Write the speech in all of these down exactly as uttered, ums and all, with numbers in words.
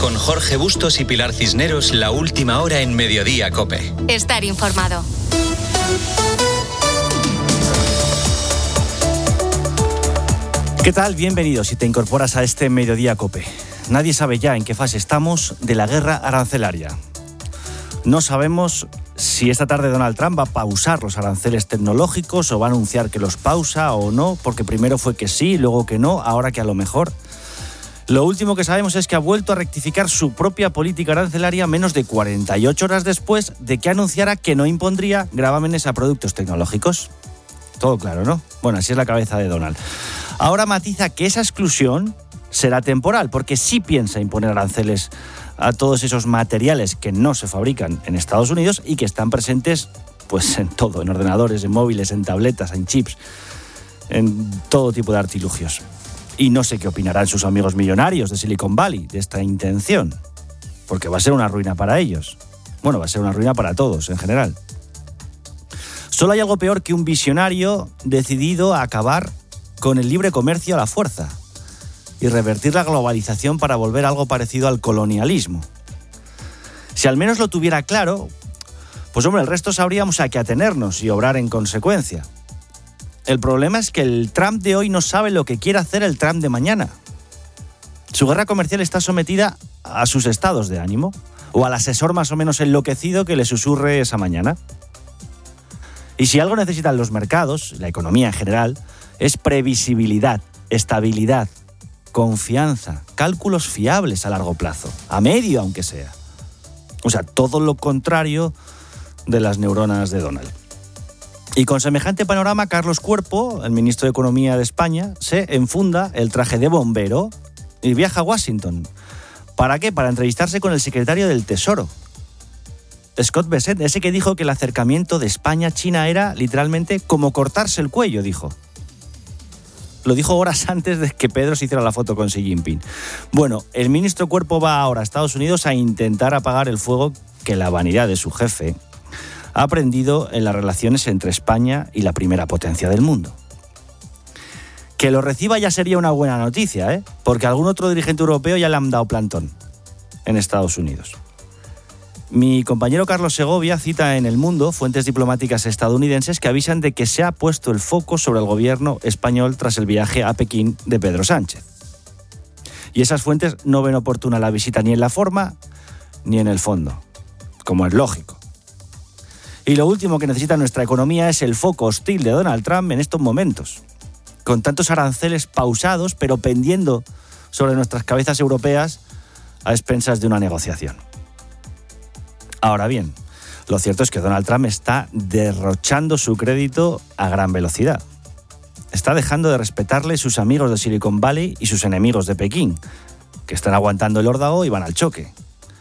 Con Jorge Bustos y Pilar Cisneros, la última hora en Mediodía COPE. Estar informado. ¿Qué tal? Bienvenido si te incorporas a este Mediodía COPE. Nadie sabe ya en qué fase estamos de la guerra arancelaria. No sabemos si esta tarde Donald Trump va a pausar los aranceles tecnológicos o va a anunciar que los pausa o no, porque primero fue que sí, luego que no, ahora que a lo mejor. Lo último que sabemos es que ha vuelto a rectificar su propia política arancelaria menos de cuarenta y ocho horas después de que anunciara que no impondría gravámenes a productos tecnológicos. Todo claro, ¿no? Bueno, así es la cabeza de Donald. Ahora matiza que esa exclusión será temporal, porque sí piensa imponer aranceles a todos esos materiales que no se fabrican en Estados Unidos y que están presentes pues en todo, en ordenadores, en móviles, en tabletas, en chips, en todo tipo de artilugios. Y no sé qué opinarán sus amigos millonarios de Silicon Valley de esta intención, porque va a ser una ruina para ellos. Bueno, va a ser una ruina para todos en general. Solo hay algo peor que un visionario decidido a acabar con el libre comercio a la fuerza y revertir la globalización para volver a algo parecido al colonialismo. Si al menos lo tuviera claro, pues hombre, el resto sabríamos a qué atenernos y obrar en consecuencia. El problema es que el Trump de hoy no sabe lo que quiere hacer el Trump de mañana. Su guerra comercial está sometida a sus estados de ánimo o al asesor más o menos enloquecido que le susurre esa mañana. Y si algo necesitan los mercados, la economía en general, es previsibilidad, estabilidad, confianza, cálculos fiables a largo plazo, a medio aunque sea. O sea, todo lo contrario de las neuronas de Donald. Y con semejante panorama, Carlos Cuerpo, el ministro de Economía de España, se enfunda el traje de bombero y viaja a Washington. ¿Para qué? Para entrevistarse con el secretario del Tesoro, Scott Bessent, ese que dijo que el acercamiento de España a China era literalmente como cortarse el cuello, dijo. Lo dijo horas antes de que Pedro se hiciera la foto con Xi Jinping. Bueno, el ministro Cuerpo va ahora a Estados Unidos a intentar apagar el fuego que la vanidad de su jefe ha prendido en las relaciones entre España y la primera potencia del mundo. Que lo reciba ya sería una buena noticia, ¿eh? Porque algún otro dirigente europeo ya le han dado plantón en Estados Unidos. Mi compañero Carlos Segovia cita en El Mundo fuentes diplomáticas estadounidenses que avisan de que se ha puesto el foco sobre el gobierno español tras el viaje a Pekín de Pedro Sánchez. Y esas fuentes no ven oportuna la visita ni en la forma ni en el fondo, como es lógico. Y lo último que necesita nuestra economía es el foco hostil de Donald Trump en estos momentos, con tantos aranceles pausados pero pendiendo sobre nuestras cabezas europeas a expensas de una negociación. Ahora bien, lo cierto es que Donald Trump está derrochando su crédito a gran velocidad. Está dejando de respetarle sus amigos de Silicon Valley y sus enemigos de Pekín, que están aguantando el órdago y van al choque.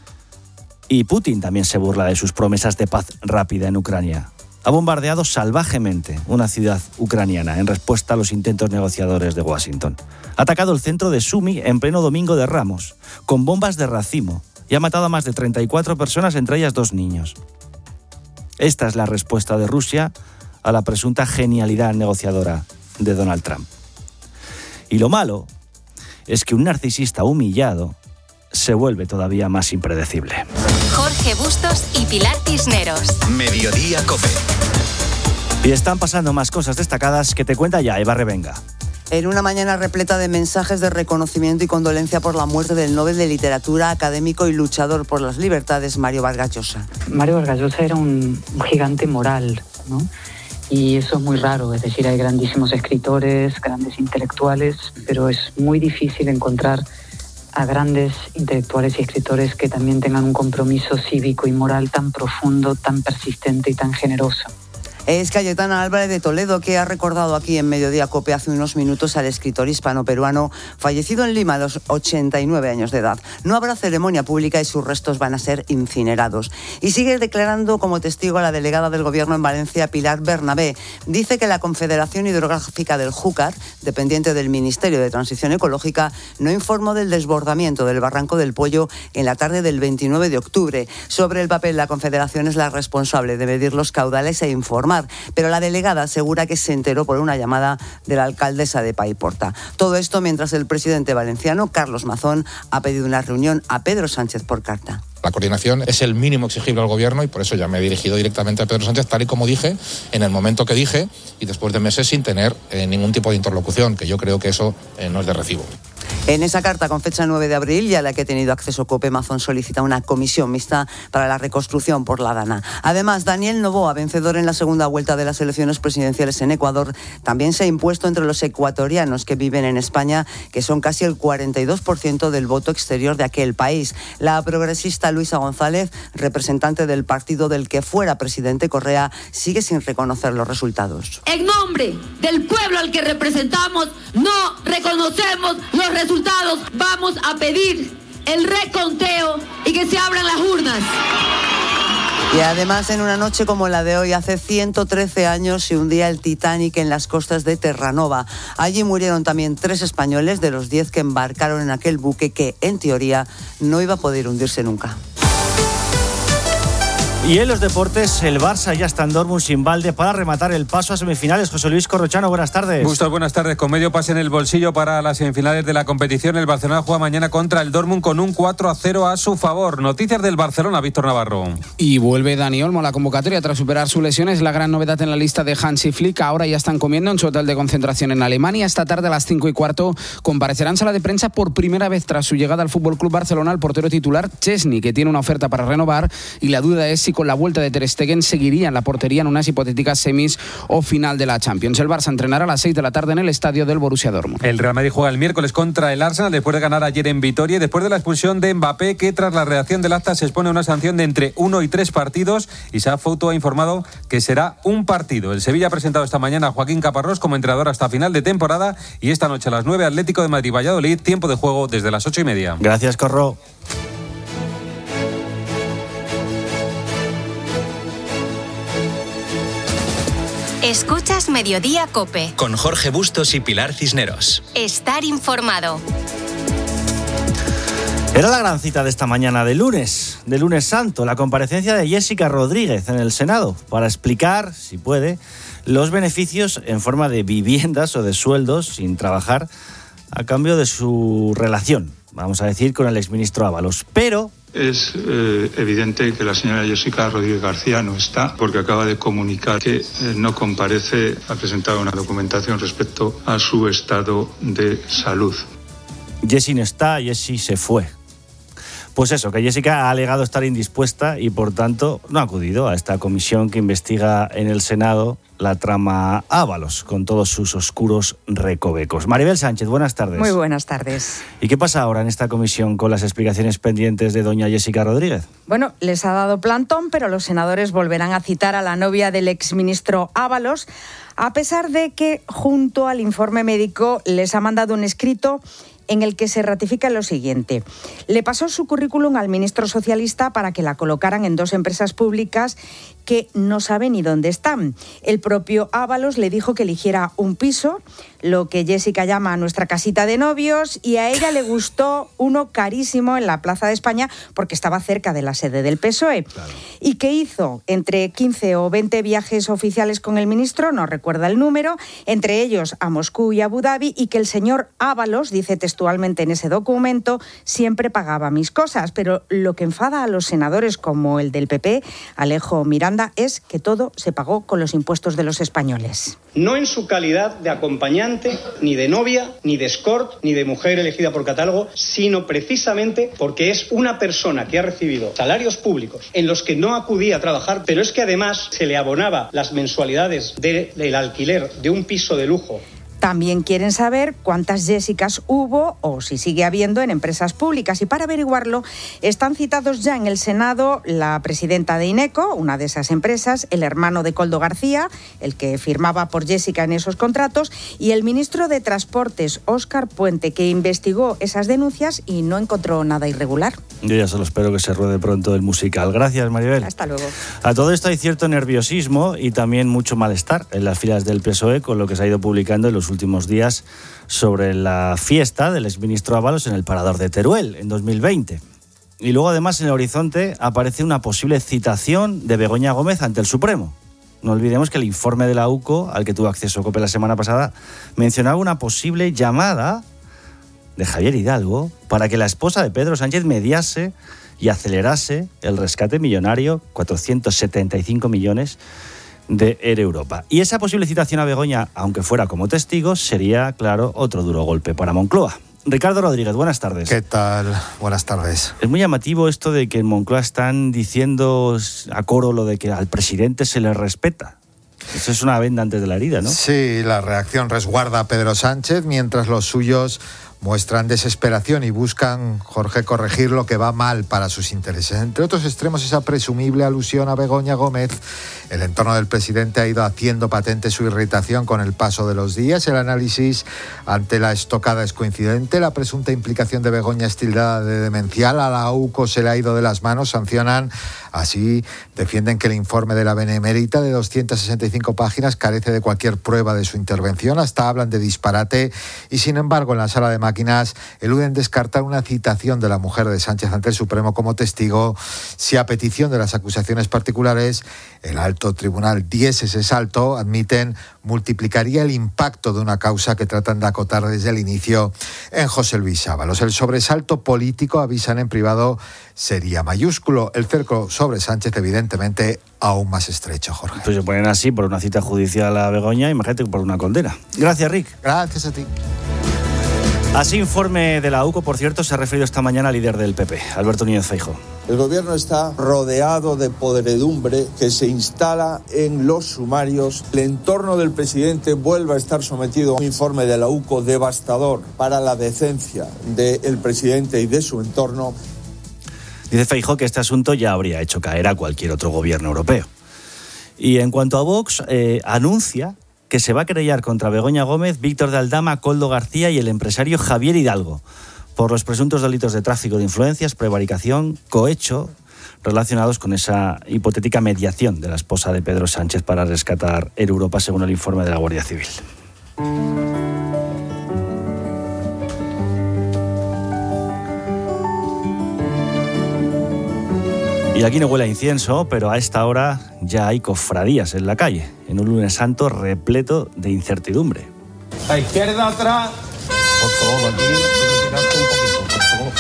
Y Putin también se burla de sus promesas de paz rápida en Ucrania. Ha bombardeado salvajemente una ciudad ucraniana en respuesta a los intentos negociadores de Washington. Ha atacado el centro de Sumi en pleno Domingo de Ramos, con bombas de racimo, y ha matado a más de treinta y cuatro personas, entre ellas dos niños. Esta es la respuesta de Rusia a la presunta genialidad negociadora de Donald Trump. Y lo malo es que un narcisista humillado se vuelve todavía más impredecible. Jorge Bustos y Pilar Cisneros. Mediodía COPE. Y están pasando más cosas destacadas que te cuenta ya Eva Revenga. En una mañana repleta de mensajes de reconocimiento y condolencia por la muerte del Nobel de Literatura, académico y luchador por las libertades, Mario Vargas Llosa. Mario Vargas Llosa era un, un gigante moral, ¿no? Y eso es muy raro, es decir, hay grandísimos escritores, grandes intelectuales, pero es muy difícil encontrar a grandes intelectuales y escritores que también tengan un compromiso cívico y moral tan profundo, tan persistente y tan generoso. Es Cayetana Álvarez de Toledo, que ha recordado aquí en Mediodía COPE hace unos minutos al escritor hispano-peruano fallecido en Lima a los ochenta y nueve años de edad. No habrá ceremonia pública y sus restos van a ser incinerados. Y sigue declarando como testigo a la delegada del Gobierno en Valencia, Pilar Bernabé. Dice que la Confederación Hidrográfica del Júcar, dependiente del Ministerio de Transición Ecológica, no informó del desbordamiento del Barranco del Pollo en la tarde del veintinueve de octubre. Sobre el papel, la Confederación es la responsable de medir los caudales e informar informar, pero la delegada asegura que se enteró por una llamada de la alcaldesa de Paiporta. Todo esto mientras el presidente valenciano, Carlos Mazón, ha pedido una reunión a Pedro Sánchez por carta. La coordinación es el mínimo exigible al Gobierno y por eso ya me he dirigido directamente a Pedro Sánchez, tal y como dije, en el momento que dije y después de meses sin tener eh, ningún tipo de interlocución, que yo creo que eso eh, no es de recibo. En esa carta con fecha nueve de abril y a la que ha tenido acceso COPE, Mazón solicita una comisión mixta para la reconstrucción por la Dana. Además, Daniel Noboa, vencedor en la segunda vuelta de las elecciones presidenciales en Ecuador, también se ha impuesto entre los ecuatorianos que viven en España, que son casi el cuarenta y dos por ciento del voto exterior de aquel país. La progresista Luisa González, representante del partido del que fuera presidente Correa, sigue sin reconocer los resultados. En nombre del pueblo al que representamos, no reconocemos los resultados. Vamos a pedir el reconteo y que se abran las urnas. Y además, en una noche como la de hoy, hace ciento trece años se hundía el Titanic en las costas de Terranova. Allí murieron también tres españoles de los diez que embarcaron en aquel buque que, en teoría, no iba a poder hundirse nunca. Y en los deportes, el Barça ya está en Dortmund sin balde para rematar el paso a semifinales. José Luis Corrochano, buenas tardes. Bustos, buenas tardes. Con medio pase en el bolsillo para las semifinales de la competición, el Barcelona juega mañana contra el Dortmund con un cuatro a cero a su favor. Noticias del Barcelona, Víctor Navarro. Y vuelve Dani Olmo a la convocatoria tras superar su lesión. Es la gran novedad en la lista de Hansi Flick. Ahora ya están comiendo en su hotel de concentración en Alemania. Esta tarde a las cinco y cuarto comparecerá en sala de prensa por primera vez tras su llegada al F C Barcelona el portero titular Chesney, que tiene una oferta para renovar, y la duda es si con la vuelta de Ter Stegen seguiría en la portería en unas hipotéticas semis o final de la Champions. El Barça entrenará a las seis de la tarde en el estadio del Borussia Dortmund. El Real Madrid juega el miércoles contra el Arsenal después de ganar ayer en Vitoria y después de la expulsión de Mbappé, que tras la redacción del acta se expone a una sanción de entre uno y tres partidos. Isaac Fouto ha informado que será un partido. El Sevilla ha presentado esta mañana a Joaquín Caparrós como entrenador hasta final de temporada y esta noche a las nueve Atlético de Madrid-Valladolid, tiempo de juego desde las ocho y media. Gracias, Corro. Escuchas Mediodía COPE. Con Jorge Bustos y Pilar Cisneros. Estar informado. Era la gran cita de esta mañana de lunes, de lunes santo, la comparecencia de Jessica Rodríguez en el Senado para explicar, si puede, los beneficios en forma de viviendas o de sueldos sin trabajar a cambio de su relación, vamos a decir, con el exministro Ábalos. Pero es eh, evidente que la señora Jessica Rodríguez García no está, porque acaba de comunicar que eh, no comparece, ha presentado una documentación respecto a su estado de salud. Jessie no está, Jessie se fue. Pues eso, que Jessica ha alegado estar indispuesta y por tanto no ha acudido a esta comisión que investiga en el Senado la trama Ábalos, con todos sus oscuros recovecos. Maribel Sánchez, buenas tardes. Muy buenas tardes. ¿Y qué pasa ahora en esta comisión con las explicaciones pendientes de doña Jessica Rodríguez? Bueno, les ha dado plantón, pero los senadores volverán a citar a la novia del exministro Ábalos, a pesar de que junto al informe médico les ha mandado un escrito en el que se ratifica lo siguiente. Le pasó su currículum al ministro socialista para que la colocaran en dos empresas públicas que no sabe ni dónde están. El propio Ábalos le dijo que eligiera un piso, lo que Jessica llama nuestra casita de novios, y a ella le gustó uno carísimo en la Plaza de España porque estaba cerca de la sede del P S O E. Claro. ¿Y qué hizo? Entre quince o veinte viajes oficiales con el ministro, no recuerda el número, entre ellos a Moscú y Abu Dhabi, y que el señor Ábalos, dice textualmente en ese documento, siempre pagaba mis cosas. Pero lo que enfada a los senadores como el del P P, Alejo Miranda, es que todo se pagó con los impuestos de los españoles. No en su calidad de acompañante, ni de novia, ni de escort, ni de mujer elegida por catálogo, sino precisamente porque es una persona que ha recibido salarios públicos en los que no acudía a trabajar, pero es que además se le abonaba las mensualidades de, del alquiler de un piso de lujo. También quieren saber cuántas Jessicas hubo o si sigue habiendo en empresas públicas. Y para averiguarlo están citados ya en el Senado la presidenta de INECO, una de esas empresas, el hermano de Koldo García, el que firmaba por Jessica en esos contratos, y el ministro de Transportes, Óscar Puente, que investigó esas denuncias y no encontró nada irregular. Yo ya solo espero que se ruede pronto el musical. Gracias, Maribel. Hasta luego. A todo esto hay cierto nerviosismo y también mucho malestar en las filas del P S O E con lo que se ha ido publicando en los últimos días sobre la fiesta del exministro Ábalos en el Parador de Teruel en dos mil veinte. Y luego además en el horizonte aparece una posible citación de Begoña Gómez ante el Supremo. no olvidemos que el informe de la U C O, al que tuvo acceso COPE la semana pasada, mencionaba una posible llamada de Javier Hidalgo para que la esposa de Pedro Sánchez mediase y acelerase el rescate millonario, cuatrocientos setenta y cinco millones de Air Europa. Y esa posible citación a Begoña, aunque fuera como testigo, sería, claro, otro duro golpe para Moncloa. Ricardo Rodríguez, buenas tardes. ¿Qué tal? Buenas tardes. Es muy llamativo esto de que en Moncloa están diciendo a coro lo de que al presidente se le respeta. Eso es una venda antes de la herida, ¿no? Sí, la reacción resguarda a Pedro Sánchez, mientras los suyos muestran desesperación y buscan, Jorge, corregir lo que va mal para sus intereses. Entre otros extremos, esa presumible alusión a Begoña Gómez. El entorno del presidente ha ido haciendo patente su irritación con el paso de los días. El análisis ante la estocada es coincidente. La presunta implicación de Begoña es tildada de demencial. A la U C O se le ha ido de las manos. Sancionan. Así defienden que el informe de la Benemérita de doscientas sesenta y cinco páginas carece de cualquier prueba de su intervención. Hasta hablan de disparate. Y sin embargo, en la sala de máquinas eluden descartar una citación de la mujer de Sánchez ante el Supremo como testigo si, a petición de las acusaciones particulares, el alto tribunal diese ese salto, admiten, multiplicaría el impacto de una causa que tratan de acotar desde el inicio en José Luis Ábalos. El sobresalto político, avisan en privado, sería mayúsculo. El cerco sobre Sánchez, evidentemente, aún más estrecho, Jorge. Pues se ponen así por una cita judicial a Begoña, imagínate por una condena. Gracias, Rick. Gracias a ti. Así, informe de la U C O, por cierto, se ha referido esta mañana al líder del P P, Alberto Núñez Feijóo. El gobierno está rodeado de podredumbre que se instala en los sumarios. El entorno del presidente vuelve a estar sometido a un informe de la U C O devastador para la decencia del presidente y de su entorno. Dice Feijóo que este asunto ya habría hecho caer a cualquier otro gobierno europeo. Y en cuanto a Vox, eh, anuncia que se va a querellar contra Begoña Gómez, Víctor de Aldama, Koldo García y el empresario Javier Hidalgo por los presuntos delitos de tráfico de influencias, prevaricación, cohecho, relacionados con esa hipotética mediación de la esposa de Pedro Sánchez para rescatar Air Europa, según el informe de la Guardia Civil. Y aquí no huele a incienso, pero a esta hora ya hay cofradías en la calle, en un lunes santo repleto de incertidumbre. A izquierda atrás. Por favor, aquí tirarte un poquito, por favor.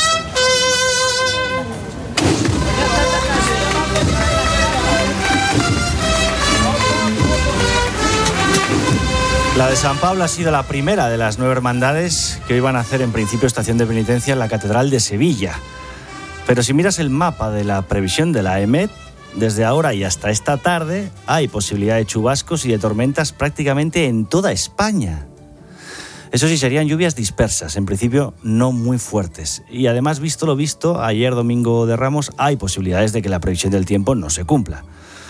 La de San Pablo ha sido la primera de las nueve hermandades que hoy van a hacer en principio estación de penitencia en la Catedral de Sevilla. Pero si miras el mapa de la previsión de la E M E T, desde ahora y hasta esta tarde hay posibilidad de chubascos y de tormentas prácticamente en toda España. Eso sí, serían lluvias dispersas, en principio no muy fuertes. Y además, visto lo visto, ayer domingo de Ramos, hay posibilidades de que la previsión del tiempo no se cumpla.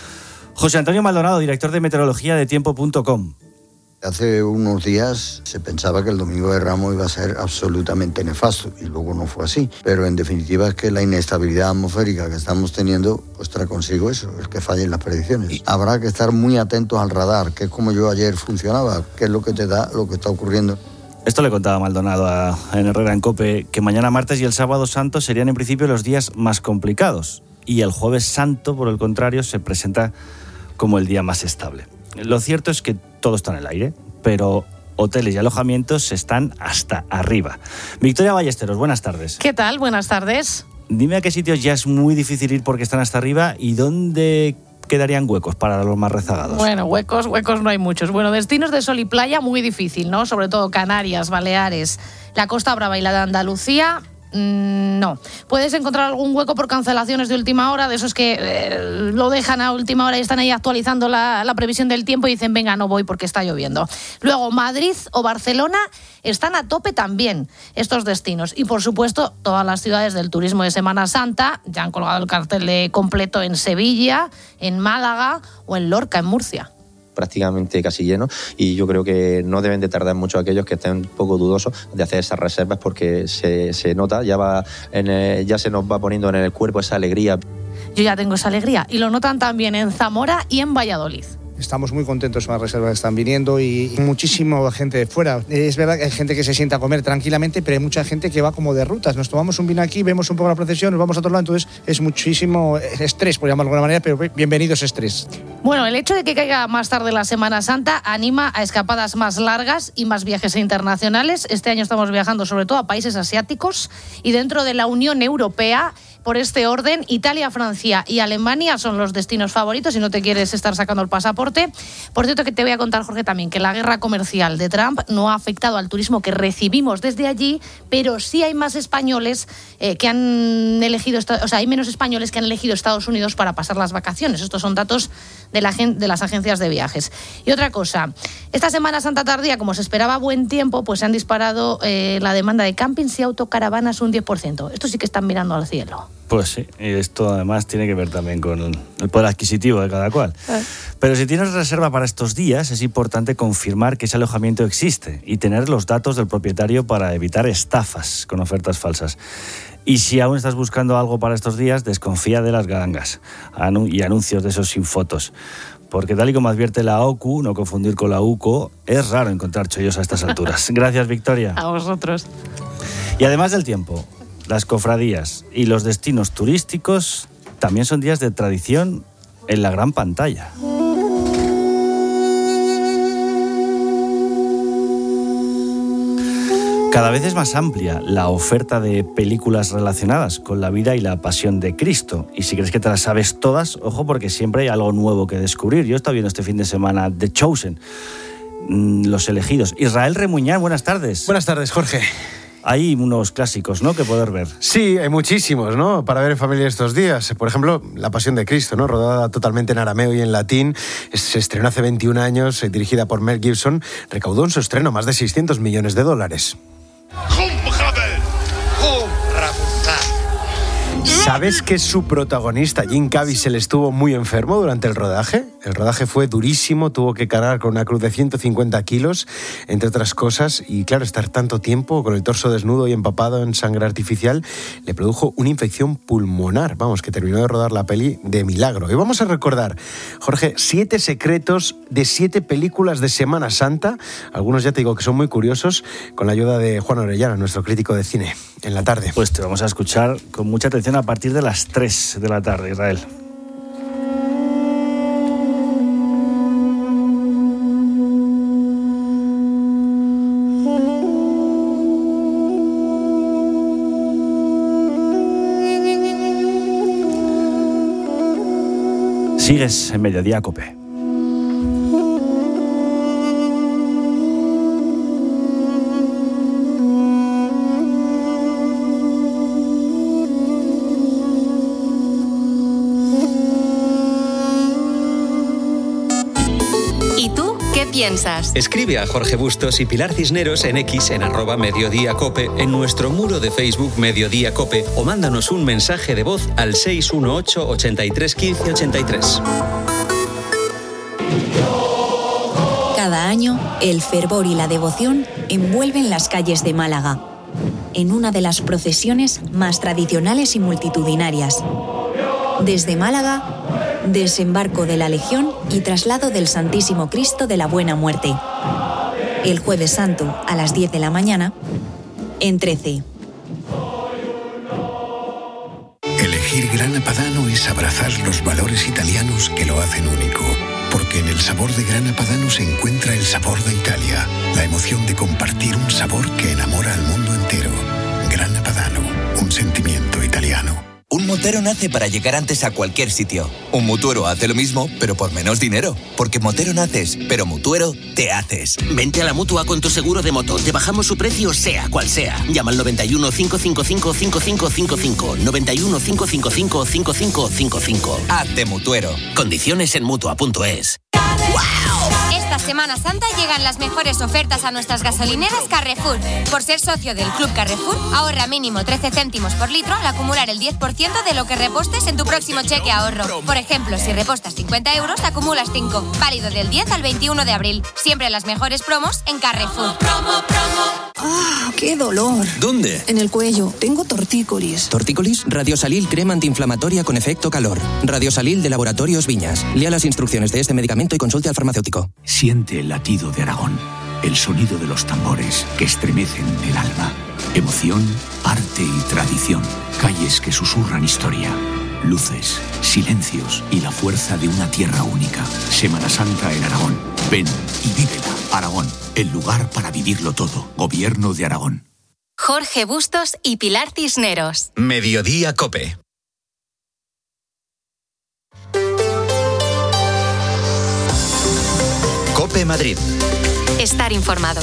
José Antonio Maldonado, director de meteorología de tiempo punto com. Hace unos días se pensaba que el domingo de Ramos iba a ser absolutamente nefasto y luego no fue así. Pero en definitiva es que la inestabilidad atmosférica que estamos teniendo pues trae consigo eso, el que fallen las predicciones. Y habrá que estar muy atentos al radar, que es como yo ayer funcionaba, que es lo que te da lo que está ocurriendo. Esto le contaba Maldonado a, en Herrera en COPE, que mañana martes y el sábado santo serían en principio los días más complicados. Y el jueves santo, por el contrario, se presenta como el día más estable. Lo cierto es que todo está en el aire, pero hoteles y alojamientos están hasta arriba. Victoria Ballesteros, buenas tardes. ¿Qué tal? Buenas tardes. Dime a qué sitios ya es muy difícil ir porque están hasta arriba y dónde quedarían huecos para los más rezagados. Bueno, huecos, huecos no hay muchos. Bueno, destinos de sol y playa muy difícil, ¿no? Sobre todo Canarias, Baleares, la Costa Brava y la de Andalucía. No. Puedes encontrar algún hueco por cancelaciones de última hora, de esos que eh, lo dejan a última hora y están ahí actualizando la, la previsión del tiempo y dicen, venga, no voy porque está lloviendo. Luego, Madrid o Barcelona están a tope también estos destinos. Y, por supuesto, todas las ciudades del turismo de Semana Santa ya han colgado el cartel de completo en Sevilla, en Málaga o en Lorca, en Murcia. Prácticamente casi lleno, y yo creo que no deben de tardar mucho aquellos que estén un poco dudosos de hacer esas reservas, porque se, se nota, ya va en el, ya se nos va poniendo en el cuerpo esa alegría. Yo ya tengo esa alegría y lo notan también en Zamora y en Valladolid. estamos muy contentos con las reservas que están viniendo y, y muchísima gente de fuera. Es verdad que hay gente que se sienta a comer tranquilamente, pero hay mucha gente que va como de rutas. Nos tomamos un vino aquí, vemos un poco la procesión, nos vamos a otro lado, entonces es muchísimo estrés, por llamarlo de alguna manera, pero bienvenidos estrés. Bueno, el hecho de que caiga más tarde la Semana Santa anima a escapadas más largas y más viajes internacionales. Este año estamos viajando sobre todo a países asiáticos y dentro de la Unión Europea. Por este orden, Italia, Francia y Alemania son los destinos favoritos si no te quieres estar sacando el pasaporte. Por cierto, que te voy a contar, Jorge, también que la guerra comercial de Trump no ha afectado al turismo que recibimos desde allí, pero sí hay más españoles eh, que han elegido, o sea, hay menos españoles que han elegido Estados Unidos para pasar las vacaciones. Estos son datos de, la, de las agencias de viajes. Y otra cosa, esta Semana Santa tardía, como se esperaba buen tiempo, pues se han disparado eh, la demanda de campings y autocaravanas un diez por ciento. Esto sí que están mirando al cielo. Pues sí, y esto además tiene que ver también con el poder adquisitivo de cada cual. Eh. Pero si tienes reserva para estos días, es importante confirmar que ese alojamiento existe y tener los datos del propietario para evitar estafas con ofertas falsas. Y si aún estás buscando algo para estos días, desconfía de las gangas y anuncios de esos sin fotos. Porque tal y como advierte la O C U, no confundir con la U C O, es raro encontrar chollos a estas alturas. Gracias, Victoria. A vosotros. Y además del tiempo, las cofradías y los destinos turísticos también son días de tradición en la gran pantalla. Cada vez es más amplia la oferta de películas relacionadas con la vida y la pasión de Cristo. Y si crees que te las sabes todas, ojo, porque siempre hay algo nuevo que descubrir. Yo he estado viendo este fin de semana The Chosen, Los Elegidos. Israel Remuñán, buenas tardes. Buenas tardes, Jorge. Hay unos clásicos, ¿no?, que poder ver. Sí, hay muchísimos, ¿no?, para ver en familia estos días. Por ejemplo, La Pasión de Cristo, ¿no?, rodada totalmente en arameo y en latín. Se estrenó hace veintiún años, dirigida por Mel Gibson. Recaudó en su estreno más de seiscientos millones de dólares. ¿Sabes que su protagonista, Jim Caviezel, estuvo muy enfermo durante el rodaje? El rodaje fue durísimo, tuvo que cargar con una cruz de ciento cincuenta kilos, entre otras cosas, y claro, estar tanto tiempo con el torso desnudo y empapado en sangre artificial le produjo una infección pulmonar, vamos, que terminó de rodar la peli de milagro. Y vamos a recordar, Jorge, siete secretos de siete películas de Semana Santa, algunos ya te digo que son muy curiosos, con la ayuda de Juan Orellana, nuestro crítico de cine, en la tarde. Pues te vamos a escuchar con mucha atención a partir de las tres de la tarde, Israel. Sigues en Mediodía Cope. Piensas. Escribe a Jorge Bustos y Pilar Cisneros en X en arroba Mediodía Cope, en nuestro muro de Facebook Mediodía Cope, o mándanos un mensaje de voz al seis uno ocho, ochenta y tres, quince, ochenta y tres. Cada año, el fervor y la devoción envuelven las calles de Málaga, en una de las procesiones más tradicionales y multitudinarias. Desde Málaga, desembarco de la Legión y traslado del Santísimo Cristo de la Buena Muerte. El Jueves Santo, a las diez de la mañana, en trece. Elegir Grana Padano es abrazar los valores italianos que lo hacen único. Porque en el sabor de Grana Padano se encuentra el sabor de Italia, la emoción de compartir un sabor que enamora al mundo entero. Grana Padano, un sentimiento italiano. Un motero nace para llegar antes a cualquier sitio. Un mutuero hace lo mismo, pero por menos dinero. Porque motero naces, pero mutuero te haces. Vente a la Mutua con tu seguro de moto. Te bajamos su precio sea cual sea. Llama al noventa y uno, cinco cinco cinco, cinco cinco cinco cinco. noventa y uno, cinco cinco cinco, cinco cinco cinco cinco. Hazte mutuero. Condiciones en Mutua punto es. ¡Wow! Esta Semana Santa llegan las mejores ofertas a nuestras gasolineras Carrefour. Por ser socio del Club Carrefour, ahorra mínimo trece céntimos por litro al acumular el diez por ciento de lo que repostes en tu próximo cheque ahorro. Por ejemplo, si repostas cincuenta euros, acumulas cinco. Válido del diez al veintiuno de abril. Siempre las mejores promos en Carrefour. Promo, promo. ¡Ah, qué dolor! ¿Dónde? En el cuello. Tengo tortícolis. ¿Tortícolis? Radiosalil, crema antiinflamatoria con efecto calor. Radiosalil de Laboratorios Viñas. Lea las instrucciones de este medicamento y consulte al farmacéutico. Siente el latido de Aragón. El sonido de los tambores que estremecen el alma. Emoción, arte y tradición. Calles que susurran historia. Luces, silencios y la fuerza de una tierra única. Semana Santa en Aragón. Ven y vívela. Aragón, el lugar para vivirlo todo. Gobierno de Aragón. Jorge Bustos y Pilar Cisneros. Mediodía COPE. COPE Madrid. Estar informado.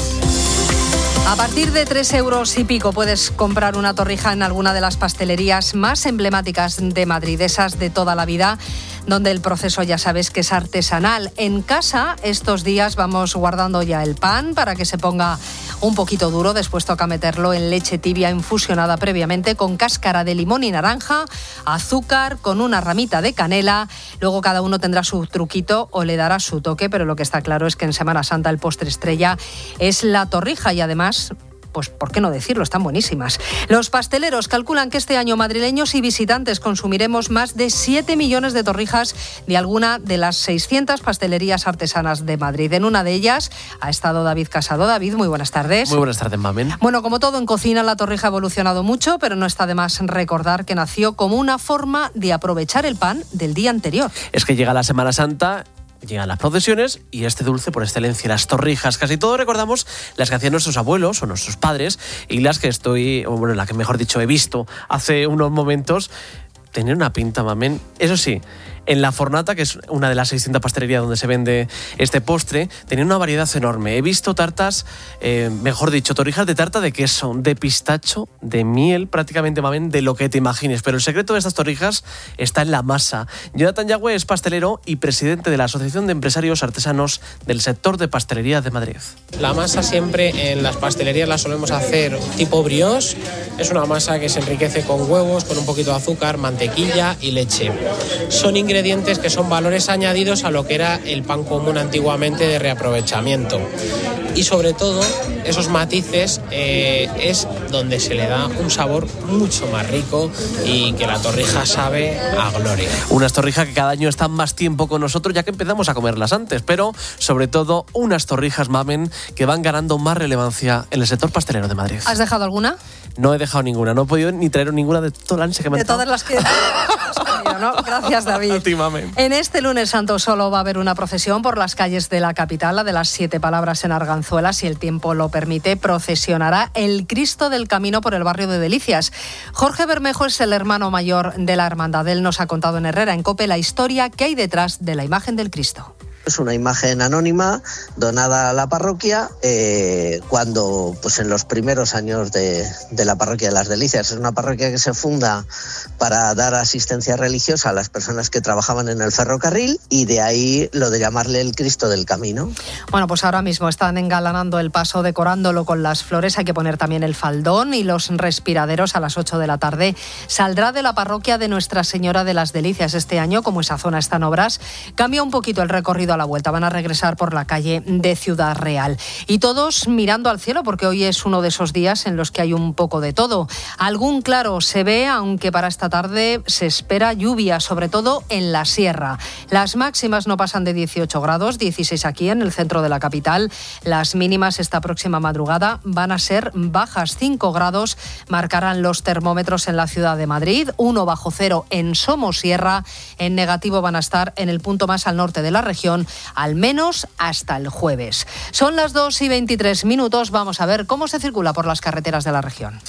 A partir de tres euros y pico puedes comprar una torrija en alguna de las pastelerías más emblemáticas de Madrid, esas de toda la vida, donde el proceso ya sabes que es artesanal. En casa estos días vamos guardando ya el pan para que se ponga un poquito duro. Después toca meterlo en leche tibia infusionada previamente con cáscara de limón y naranja, azúcar, con una ramita de canela. Luego cada uno tendrá su truquito o le dará su toque, pero lo que está claro es que en Semana Santa el postre estrella es la torrija y además, pues ¿por qué no decirlo? Están buenísimas. Los pasteleros calculan que este año madrileños y visitantes consumiremos más de siete millones de torrijas de alguna de las seiscientas pastelerías artesanas de Madrid. En una de ellas ha estado David Casado. David, muy buenas tardes. Muy buenas tardes, Mamen. Bueno, como todo en cocina, la torrija ha evolucionado mucho, pero no está de más recordar que nació como una forma de aprovechar el pan del día anterior. Es que llega la Semana Santa, llegan las procesiones y este dulce por excelencia, las torrijas. Casi todos recordamos las que hacían nuestros abuelos o nuestros padres y las que estoy, o bueno, la que mejor dicho he visto hace unos momentos. Tenían una pinta, Mamen. Eso sí, en La Fornata, que es una de las seiscientas pastelerías donde se vende este postre, tenía una variedad enorme. He visto tartas, eh, mejor dicho, torrijas de tarta de queso, de pistacho, de miel, prácticamente, Mamen, de lo que te imagines. Pero el secreto de estas torrijas está en la masa. Jonathan Yagüe es pastelero y presidente de la Asociación de Empresarios Artesanos del sector de pastelería de Madrid. La masa siempre en las pastelerías la solemos hacer tipo brioche. Es una masa que se enriquece con huevos, con un poquito de azúcar, mantequilla y leche. Son ingredientes que son valores añadidos a lo que era el pan común antiguamente de reaprovechamiento. Y sobre todo, esos matices eh, es donde se le da un sabor mucho más rico y que la torrija sabe a gloria. Unas torrijas que cada año están más tiempo con nosotros, ya que empezamos a comerlas antes, pero sobre todo unas torrijas, Mamen, que van ganando más relevancia en el sector pastelero de Madrid. ¿Has dejado alguna? No he dejado ninguna, no he podido ni traer ninguna de toda la ansia que me han dado. De todas las que has comido, ¿no? Gracias, David. A ti, Mamen. En este lunes santo solo va a haber una procesión por las calles de la capital, la de las siete palabras en Arganzuela. Si el tiempo lo permite, procesionará el Cristo del Camino por el barrio de Delicias. Jorge Bermejo es el hermano mayor de la hermandad. Él nos ha contado en Herrera en COPE la historia que hay detrás de la imagen del Cristo. Es una imagen anónima donada a la parroquia eh, cuando, pues en los primeros años de, de la parroquia de las Delicias. Es una parroquia que se funda para dar asistencia religiosa a las personas que trabajaban en el ferrocarril y de ahí lo de llamarle el Cristo del Camino. Bueno, pues ahora mismo están engalanando el paso, decorándolo con las flores. Hay que poner también el faldón y los respiraderos a las ocho de la tarde. Saldrá de la parroquia de Nuestra Señora de las Delicias este año. Como esa zona está en obras, cambia un poquito el recorrido a la vuelta. Van a regresar por la calle de Ciudad Real. Y todos mirando al cielo porque hoy es uno de esos días en los que hay un poco de todo. Algún claro se ve, aunque para esta tarde se espera lluvia, sobre todo en la sierra. Las máximas no pasan de dieciocho grados, dieciséis aquí en el centro de la capital. Las mínimas esta próxima madrugada van a ser bajas. cinco grados marcarán los termómetros en la ciudad de Madrid, uno bajo cero en Somosierra. En negativo van a estar en el punto más al norte de la región, al menos hasta el jueves. Son las dos y veintitrés minutos. Vamos a ver cómo se circula por las carreteras de la región.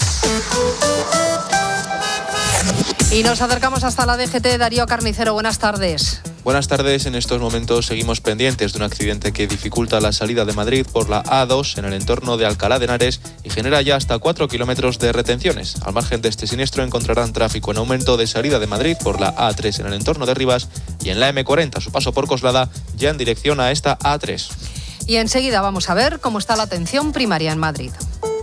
Y nos acercamos hasta la D G T. Darío Carnicero, buenas tardes. Buenas tardes. En estos momentos seguimos pendientes de un accidente que dificulta la salida de Madrid por la A dos en el entorno de Alcalá de Henares y genera ya hasta cuatro kilómetros de retenciones. Al margen de este siniestro encontrarán tráfico en aumento de salida de Madrid por la A tres en el entorno de Rivas y en la eme cuarenta, su paso por Coslada, ya en dirección a esta A tres. Y enseguida vamos a ver cómo está la atención primaria en Madrid.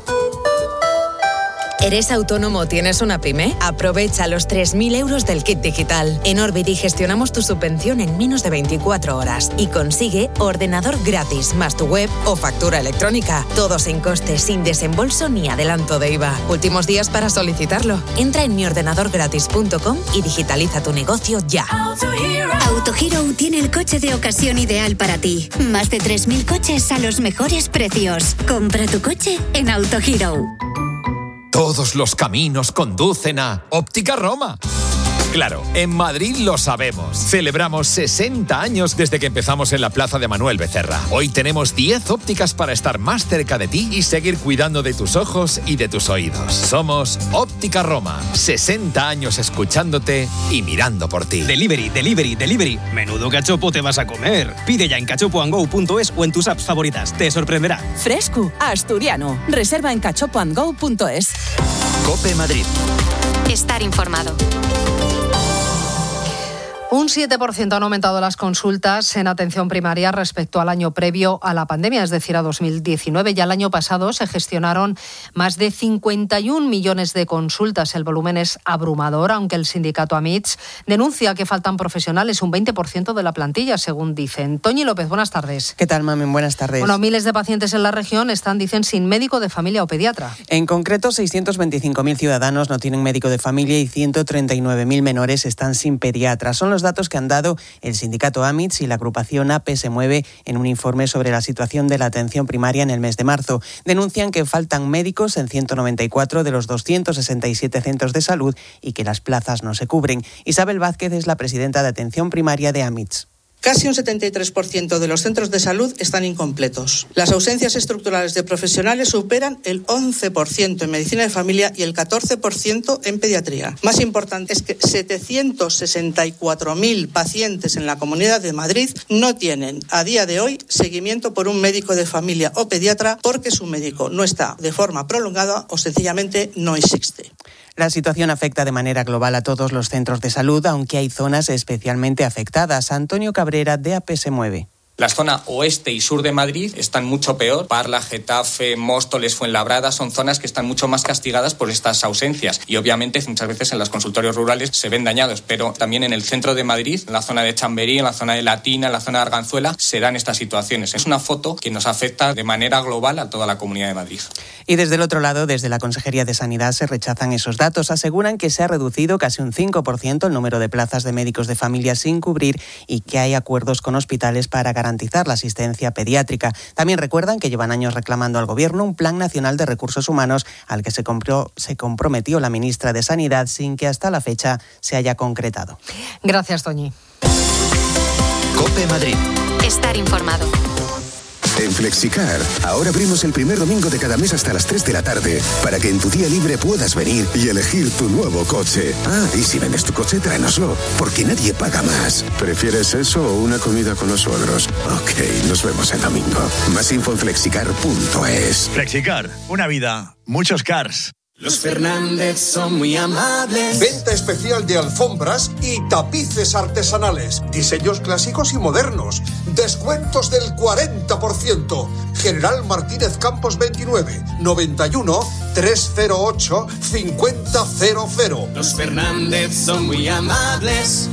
¿Eres autónomo o tienes una pyme? Aprovecha los tres mil euros del kit digital. En Orbity gestionamos tu subvención en menos de veinticuatro horas y consigue ordenador gratis, más tu web o factura electrónica. Todo sin coste, sin desembolso ni adelanto de I V A. Últimos días para solicitarlo. Entra en mi ordenador gratis punto com y digitaliza tu negocio ya. Autohero tiene el coche de ocasión ideal para ti. Más de tres mil coches a los mejores precios. Compra tu coche en Autohero. Todos los caminos conducen a Óptica Roma. Claro, en Madrid lo sabemos. Celebramos sesenta años desde que empezamos en la plaza de Manuel Becerra. Hoy tenemos diez ópticas para estar más cerca de ti y seguir cuidando de tus ojos y de tus oídos. Somos Óptica Roma. sesenta años escuchándote y mirando por ti. Delivery, delivery, delivery. Menudo cachopo te vas a comer. Pide ya en cachopo and go punto es o en tus apps favoritas. Te sorprenderá. Fresco, asturiano. Reserva en cachopo and go punto es. COPE Madrid. Estar informado. Un siete por ciento han aumentado las consultas en atención primaria respecto al año previo a la pandemia, es decir, a dos mil diecinueve. Ya el año pasado se gestionaron más de cincuenta y un millones de consultas. El volumen es abrumador, aunque el sindicato AMITS denuncia que faltan profesionales, un veinte por ciento de la plantilla, según dicen. Toñi López, buenas tardes. ¿Qué tal, Mamen? Buenas tardes. Bueno, miles de pacientes en la región están, dicen, sin médico de familia o pediatra. En concreto, seiscientos veinticinco mil ciudadanos no tienen médico de familia y ciento treinta y nueve mil menores están sin pediatra. Son los datos que han dado el sindicato AMITS y la agrupación A P se mueve en un informe sobre la situación de la atención primaria en el mes de marzo. Denuncian que faltan médicos en ciento noventa y cuatro de los doscientos sesenta y siete centros de salud y que las plazas no se cubren. Isabel Vázquez es la presidenta de atención primaria de AMITS. Casi un setenta y tres por ciento de los centros de salud están incompletos. Las ausencias estructurales de profesionales superan el once por ciento en medicina de familia y el catorce por ciento en pediatría. Más importante es que setecientos sesenta y cuatro mil pacientes en la Comunidad de Madrid no tienen a día de hoy seguimiento por un médico de familia o pediatra porque su médico no está de forma prolongada o sencillamente no existe. La situación afecta de manera global a todos los centros de salud, aunque hay zonas especialmente afectadas. Antonio Cabrera, de A P se mueve. La zona oeste y sur de Madrid están mucho peor. Parla, Getafe, Móstoles, Fuenlabrada son zonas que están mucho más castigadas por estas ausencias. Y obviamente muchas veces en los consultorios rurales se ven dañados, pero también en el centro de Madrid, en la zona de Chamberí, en la zona de Latina, en la zona de Arganzuela, se dan estas situaciones. Es una foto que nos afecta de manera global a toda la Comunidad de Madrid. Y desde el otro lado, desde la Consejería de Sanidad se rechazan esos datos. Aseguran que se ha reducido casi un cinco por ciento el número de plazas de médicos de familia sin cubrir y que hay acuerdos con hospitales para garantizar garantizar la asistencia pediátrica. También recuerdan que llevan años reclamando al Gobierno un Plan Nacional de Recursos Humanos al que se, compró, se comprometió la ministra de Sanidad sin que hasta la fecha se haya concretado. Gracias, Toñi. COPE Madrid. Estar informado. En Flexicar, ahora abrimos el primer domingo de cada mes hasta las tres de la tarde para que en tu día libre puedas venir y elegir tu nuevo coche. Ah, y si vendes tu coche, tráenoslo, porque nadie paga más. ¿Prefieres eso o una comida con los suegros? Ok, nos vemos el domingo. Más info en flexicar punto es. Flexicar, una vida, muchos cars. Los Fernández son muy amables. Venta especial de alfombras y tapices artesanales. Diseños clásicos y modernos. Descuentos del cuarenta por ciento. General Martínez Campos veintinueve, noventa y uno, trescientos ocho, cincuenta cero cero. Los Fernández son muy amables.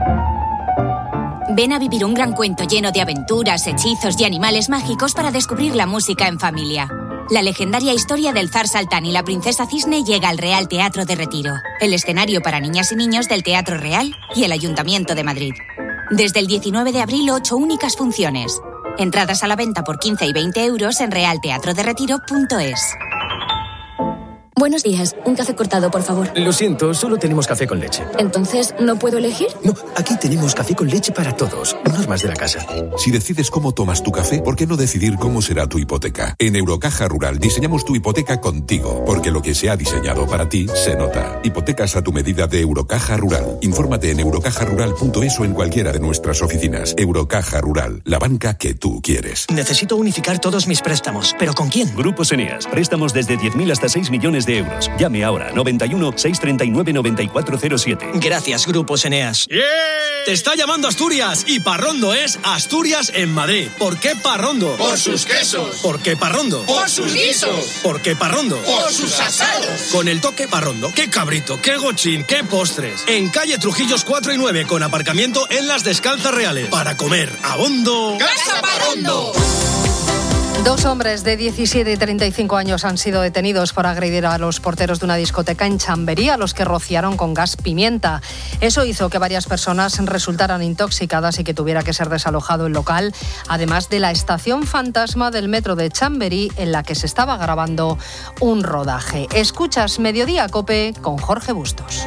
Ven a vivir un gran cuento lleno de aventuras, hechizos y animales mágicos para descubrir la música en familia. La legendaria historia del zar Saltán y la princesa Cisne llega al Real Teatro de Retiro, el escenario para niñas y niños del Teatro Real y el Ayuntamiento de Madrid. Desde el diecinueve de abril, ocho únicas funciones. Entradas a la venta por quince y veinte euros en real teatro de retiro punto es. Buenos días, un café cortado, por favor. Lo siento, solo tenemos café con leche. ¿Entonces no puedo elegir? No, aquí tenemos café con leche para todos, normas de la casa. Si decides cómo tomas tu café, ¿por qué no decidir cómo será tu hipoteca? En Eurocaja Rural diseñamos tu hipoteca contigo, porque lo que se ha diseñado para ti se nota. Hipotecas a tu medida de Eurocaja Rural. Infórmate en eurocaja rural punto es o en cualquiera de nuestras oficinas. Eurocaja Rural, la banca que tú quieres. Necesito unificar todos mis préstamos, ¿pero con quién? Grupos Eneas, préstamos desde diez mil hasta seis millones de de euros. Llame ahora noventa y uno, seiscientos treinta y nueve, noventa y cuatro cero siete. Gracias, Grupos Eneas. ¡Yeah! Te está llamando Asturias y Parrondo es Asturias en Madrid. ¿Por qué Parrondo? Por sus quesos. ¿Por qué Parrondo? Por sus guisos. ¿Por qué Parrondo? Por sus asados. Con el toque Parrondo, qué cabrito, qué gochín, qué postres. En calle Trujillos cuatro y nueve con aparcamiento en Las Descalzas Reales. Para comer a bondo. ¡Casa Parrondo! Dos hombres de diecisiete y treinta y cinco años han sido detenidos por agredir a los porteros de una discoteca en Chamberí, a los que rociaron con gas pimienta. Eso hizo que varias personas resultaran intoxicadas y que tuviera que ser desalojado el local, además de la estación fantasma del metro de Chamberí, en la que se estaba grabando un rodaje. Escuchas Mediodía Cope con Jorge Bustos.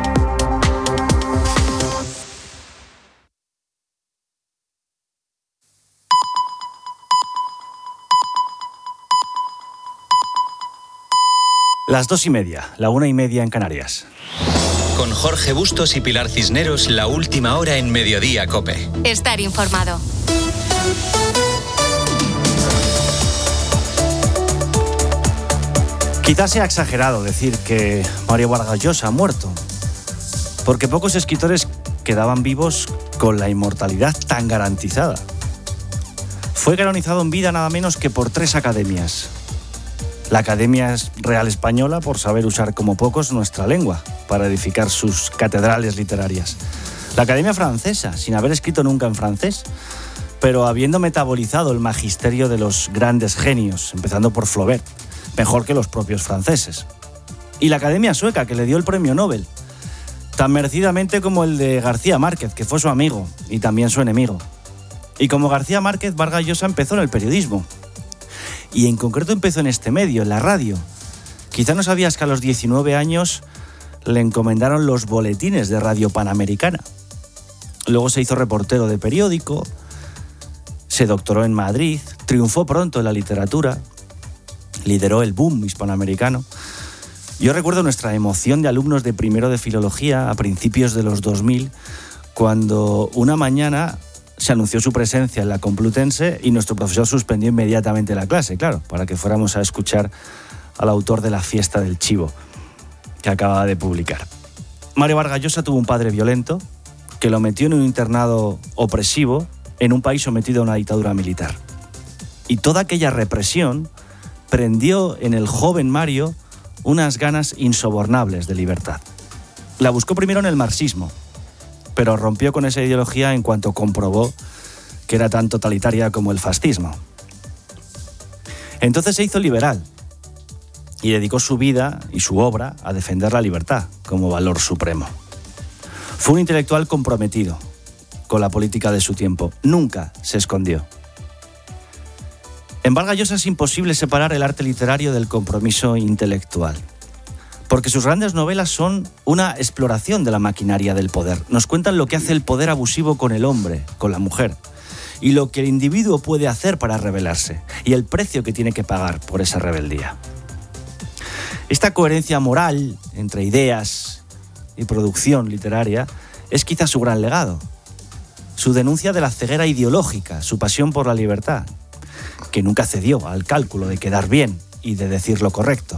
Las dos y media, la una y media en Canarias. Con Jorge Bustos y Pilar Cisneros, la última hora en Mediodía Cope. Estar informado. Quizás sea exagerado decir que Mario Vargas Llosa ha muerto, porque pocos escritores quedaban vivos con la inmortalidad tan garantizada. Fue canonizado en vida nada menos que por tres academias. La Academia Real Española, por saber usar como pocos nuestra lengua para edificar sus catedrales literarias. La Academia Francesa, sin haber escrito nunca en francés, pero habiendo metabolizado el magisterio de los grandes genios, empezando por Flaubert, mejor que los propios franceses. Y la Academia Sueca, que le dio el premio Nobel, tan merecidamente como el de García Márquez, que fue su amigo y también su enemigo. Y como García Márquez, Vargas Llosa empezó en el periodismo. Y en concreto empezó en este medio, en la radio. Quizá no sabías que a los diecinueve años le encomendaron los boletines de Radio Panamericana. Luego se hizo reportero de periódico, se doctoró en Madrid, triunfó pronto en la literatura, lideró el boom hispanoamericano. Yo recuerdo nuestra emoción de alumnos de primero de filología a principios de los dos mil, cuando una mañana se anunció su presencia en la Complutense y nuestro profesor suspendió inmediatamente la clase, claro, para que fuéramos a escuchar al autor de La fiesta del chivo, que acababa de publicar. Mario Vargas Llosa tuvo un padre violento que lo metió en un internado opresivo en un país sometido a una dictadura militar. Y toda aquella represión prendió en el joven Mario unas ganas insobornables de libertad. La buscó primero en el marxismo, pero rompió con esa ideología en cuanto comprobó que era tan totalitaria como el fascismo. Entonces se hizo liberal y dedicó su vida y su obra a defender la libertad como valor supremo. Fue un intelectual comprometido con la política de su tiempo. Nunca se escondió. En Vargas Llosa es imposible separar el arte literario del compromiso intelectual, porque sus grandes novelas son una exploración de la maquinaria del poder. Nos cuentan lo que hace el poder abusivo con el hombre, con la mujer, y lo que el individuo puede hacer para rebelarse, y el precio que tiene que pagar por esa rebeldía. Esta coherencia moral entre ideas y producción literaria es quizá su gran legado. Su denuncia de la ceguera ideológica, su pasión por la libertad, que nunca cedió al cálculo de quedar bien y de decir lo correcto.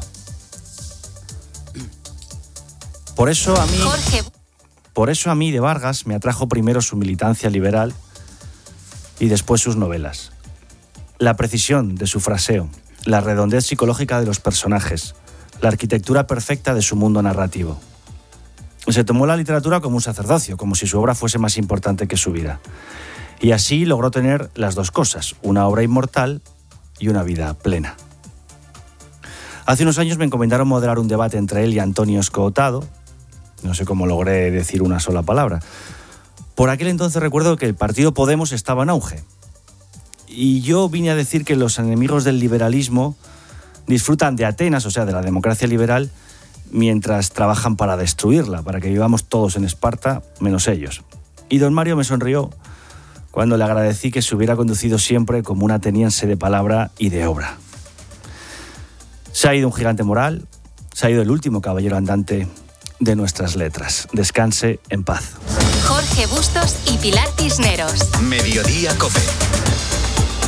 Por eso a mí, por eso a mí de Vargas me atrajo primero su militancia liberal y después sus novelas. La precisión de su fraseo, la redondez psicológica de los personajes, la arquitectura perfecta de su mundo narrativo. Se tomó la literatura como un sacerdocio, como si su obra fuese más importante que su vida. Y así logró tener las dos cosas, una obra inmortal y una vida plena. Hace unos años me encomendaron moderar un debate entre él y Antonio Escootado. No sé cómo logré decir una sola palabra. Por aquel entonces recuerdo que el partido Podemos estaba en auge. Y yo vine a decir que los enemigos del liberalismo disfrutan de Atenas, o sea, de la democracia liberal, mientras trabajan para destruirla, para que vivamos todos en Esparta, menos ellos. Y don Mario me sonrió cuando le agradecí que se hubiera conducido siempre como un ateniense de palabra y de obra. Se ha ido un gigante moral, se ha ido el último caballero andante de nuestras letras. Descanse en paz. Jorge Bustos y Pilar Cisneros. Mediodía Cope.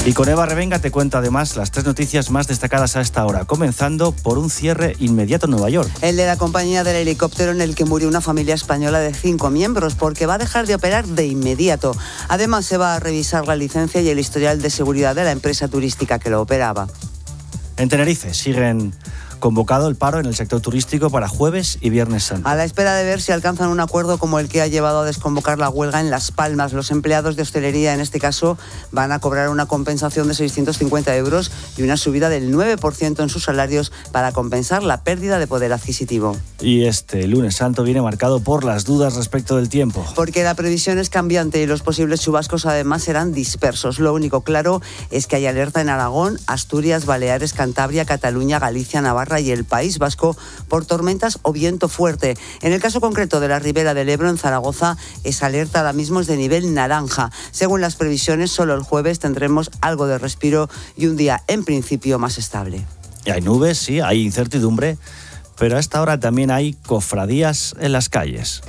Y con Eva Revenga te cuento además las tres noticias más destacadas a esta hora, comenzando por un cierre inmediato en Nueva York. El de la compañía del helicóptero en el que murió una familia española de cinco miembros, porque va a dejar de operar de inmediato. Además, se va a revisar la licencia y el historial de seguridad de la empresa turística que lo operaba. En Tenerife siguen convocado el paro en el sector turístico para jueves y viernes santo. A la espera de ver si alcanzan un acuerdo como el que ha llevado a desconvocar la huelga en Las Palmas. Los empleados de hostelería, en este caso, van a cobrar una compensación de seiscientos cincuenta euros y una subida del nueve por ciento en sus salarios para compensar la pérdida de poder adquisitivo. Y este lunes santo viene marcado por las dudas respecto del tiempo. Porque la previsión es cambiante y los posibles chubascos además serán dispersos. Lo único claro es que hay alerta en Aragón, Asturias, Baleares, Cantabria, Cataluña, Galicia, Navarra y el País Vasco por tormentas o viento fuerte. En el caso concreto de la Ribera del Ebro, en Zaragoza, esa alerta ahora mismo es de nivel naranja. Según las previsiones, solo el jueves tendremos algo de respiro y un día, en principio, más estable. Y hay nubes, sí, hay incertidumbre, pero a esta hora también hay cofradías en las calles.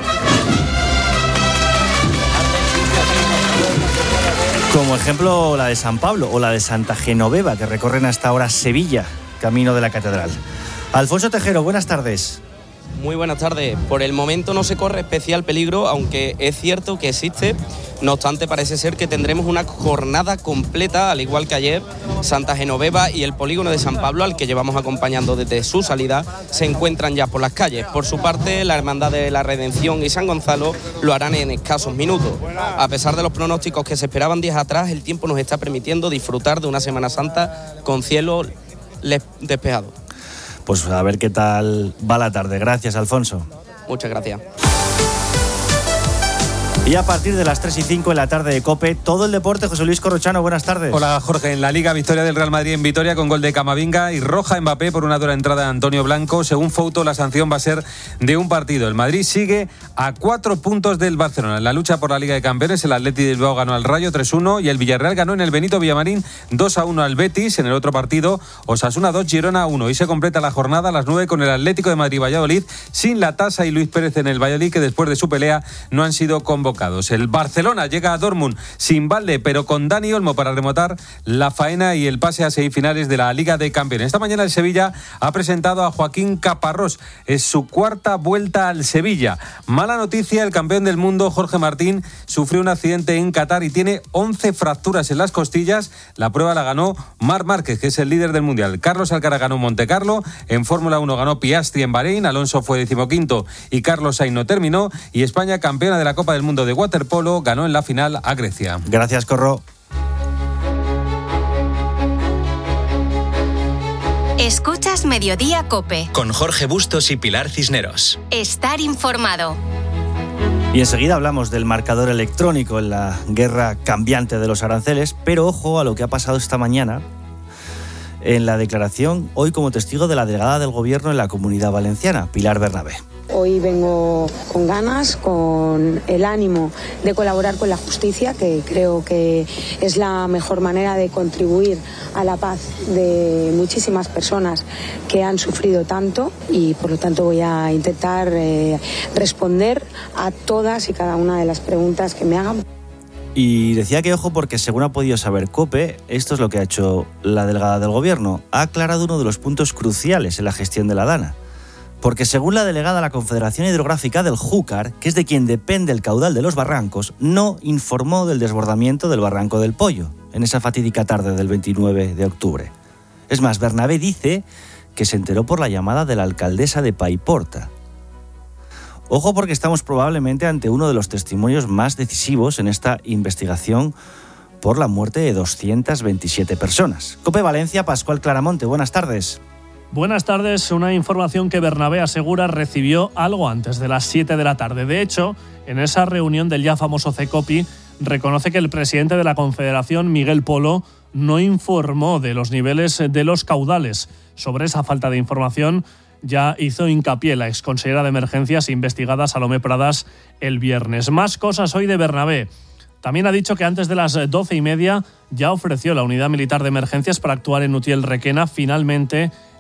Como ejemplo, la de San Pablo o la de Santa Genoveva, que recorren hasta ahora Sevilla, camino de la catedral. Alfonso Tejero, buenas tardes. Muy buenas tardes. Por el momento no se corre especial peligro, aunque es cierto que existe. No obstante, parece ser que tendremos una jornada completa, al igual que ayer. Santa Genoveva y el polígono de San Pablo, al que llevamos acompañando desde su salida, se encuentran ya por las calles. Por su parte, la Hermandad de la Redención y San Gonzalo lo harán en escasos minutos. A pesar de los pronósticos que se esperaban días atrás, el tiempo nos está permitiendo disfrutar de una Semana Santa con cielo despejado. Pues a ver qué tal va la tarde. Gracias, Alfonso. Muchas gracias. Y a partir de las tres y cinco en la tarde de COPE, todo el deporte. José Luis Corrochano, buenas tardes. Hola, Jorge. En la Liga, victoria del Real Madrid en Vitoria con gol de Camavinga y roja Mbappé por una dura entrada de Antonio Blanco. Según Fouto, la sanción va a ser de un partido. El Madrid sigue a cuatro puntos del Barcelona. En la lucha por la Liga de Campeones, el Athletic de Bilbao ganó al Rayo tres uno y el Villarreal ganó en el Benito Villamarín dos a uno al Betis. En el otro partido, Osasuna dos, Girona uno. Y se completa la jornada a las nueve con el Atlético de Madrid-Valladolid sin la Tasa y Luis Pérez en el Valladolid, que después de su pelea no han sido convocados. El Barcelona Barcelona llega a Dortmund sin Valde, pero con Dani Olmo para remontar la faena y el pase a semifinales de la Liga de Campeones. Esta mañana el Sevilla ha presentado a Joaquín Caparrós. Es su cuarta vuelta al Sevilla. Mala noticia, el campeón del mundo, Jorge Martín, sufrió un accidente en Qatar y tiene once fracturas en las costillas. La prueba la ganó Marc Márquez, que es el líder del Mundial. Carlos Alcaraz ganó Monte Carlo. En Fórmula uno ganó Piastri en Bahrein. Alonso fue decimoquinto y Carlos Sainz no terminó. Y España, campeona de la Copa del Mundo de waterpolo, ganó en la final a Grecia. Gracias, Corro. Escuchas Mediodía COPE. Con Jorge Bustos y Pilar Cisneros. Estar informado. Y enseguida hablamos del marcador electrónico en la guerra cambiante de los aranceles, pero ojo a lo que ha pasado esta mañana en la declaración, hoy como testigo de la delegada del Gobierno en la Comunidad Valenciana, Pilar Bernabé. Hoy vengo con ganas, con el ánimo de colaborar con la justicia, que creo que es la mejor manera de contribuir a la paz de muchísimas personas que han sufrido tanto, y por lo tanto voy a intentar eh, responder a todas y cada una de las preguntas que me hagan. Y decía que ojo porque, según ha podido saber COPE, esto es lo que ha hecho la delegada del Gobierno. Ha aclarado uno de los puntos cruciales en la gestión de la Dana. Porque según la delegada, la Confederación Hidrográfica del Júcar, que es de quien depende el caudal de los barrancos, no informó del desbordamiento del Barranco del Pollo en esa fatídica tarde del veintinueve de octubre. Es más, Bernabé dice que se enteró por la llamada de la alcaldesa de Paiporta. Ojo porque estamos probablemente ante uno de los testimonios más decisivos en esta investigación por la muerte de doscientas veintisiete personas. COPE Valencia, Pascual Claramonte, buenas tardes. Buenas tardes. Una información que Bernabé asegura recibió algo antes de las siete de la tarde. De hecho, en esa reunión del ya famoso CECOPI, reconoce que el presidente de la Confederación, Miguel Polo, no informó de los niveles de los caudales. Sobre esa falta de información ya hizo hincapié la exconsejera de Emergencias investigada Salomé Pradas el viernes. Más cosas hoy de Bernabé. También ha dicho que antes de las doce y media ya ofreció la unidad militar de emergencias para actuar en Utiel Requena. Finalmente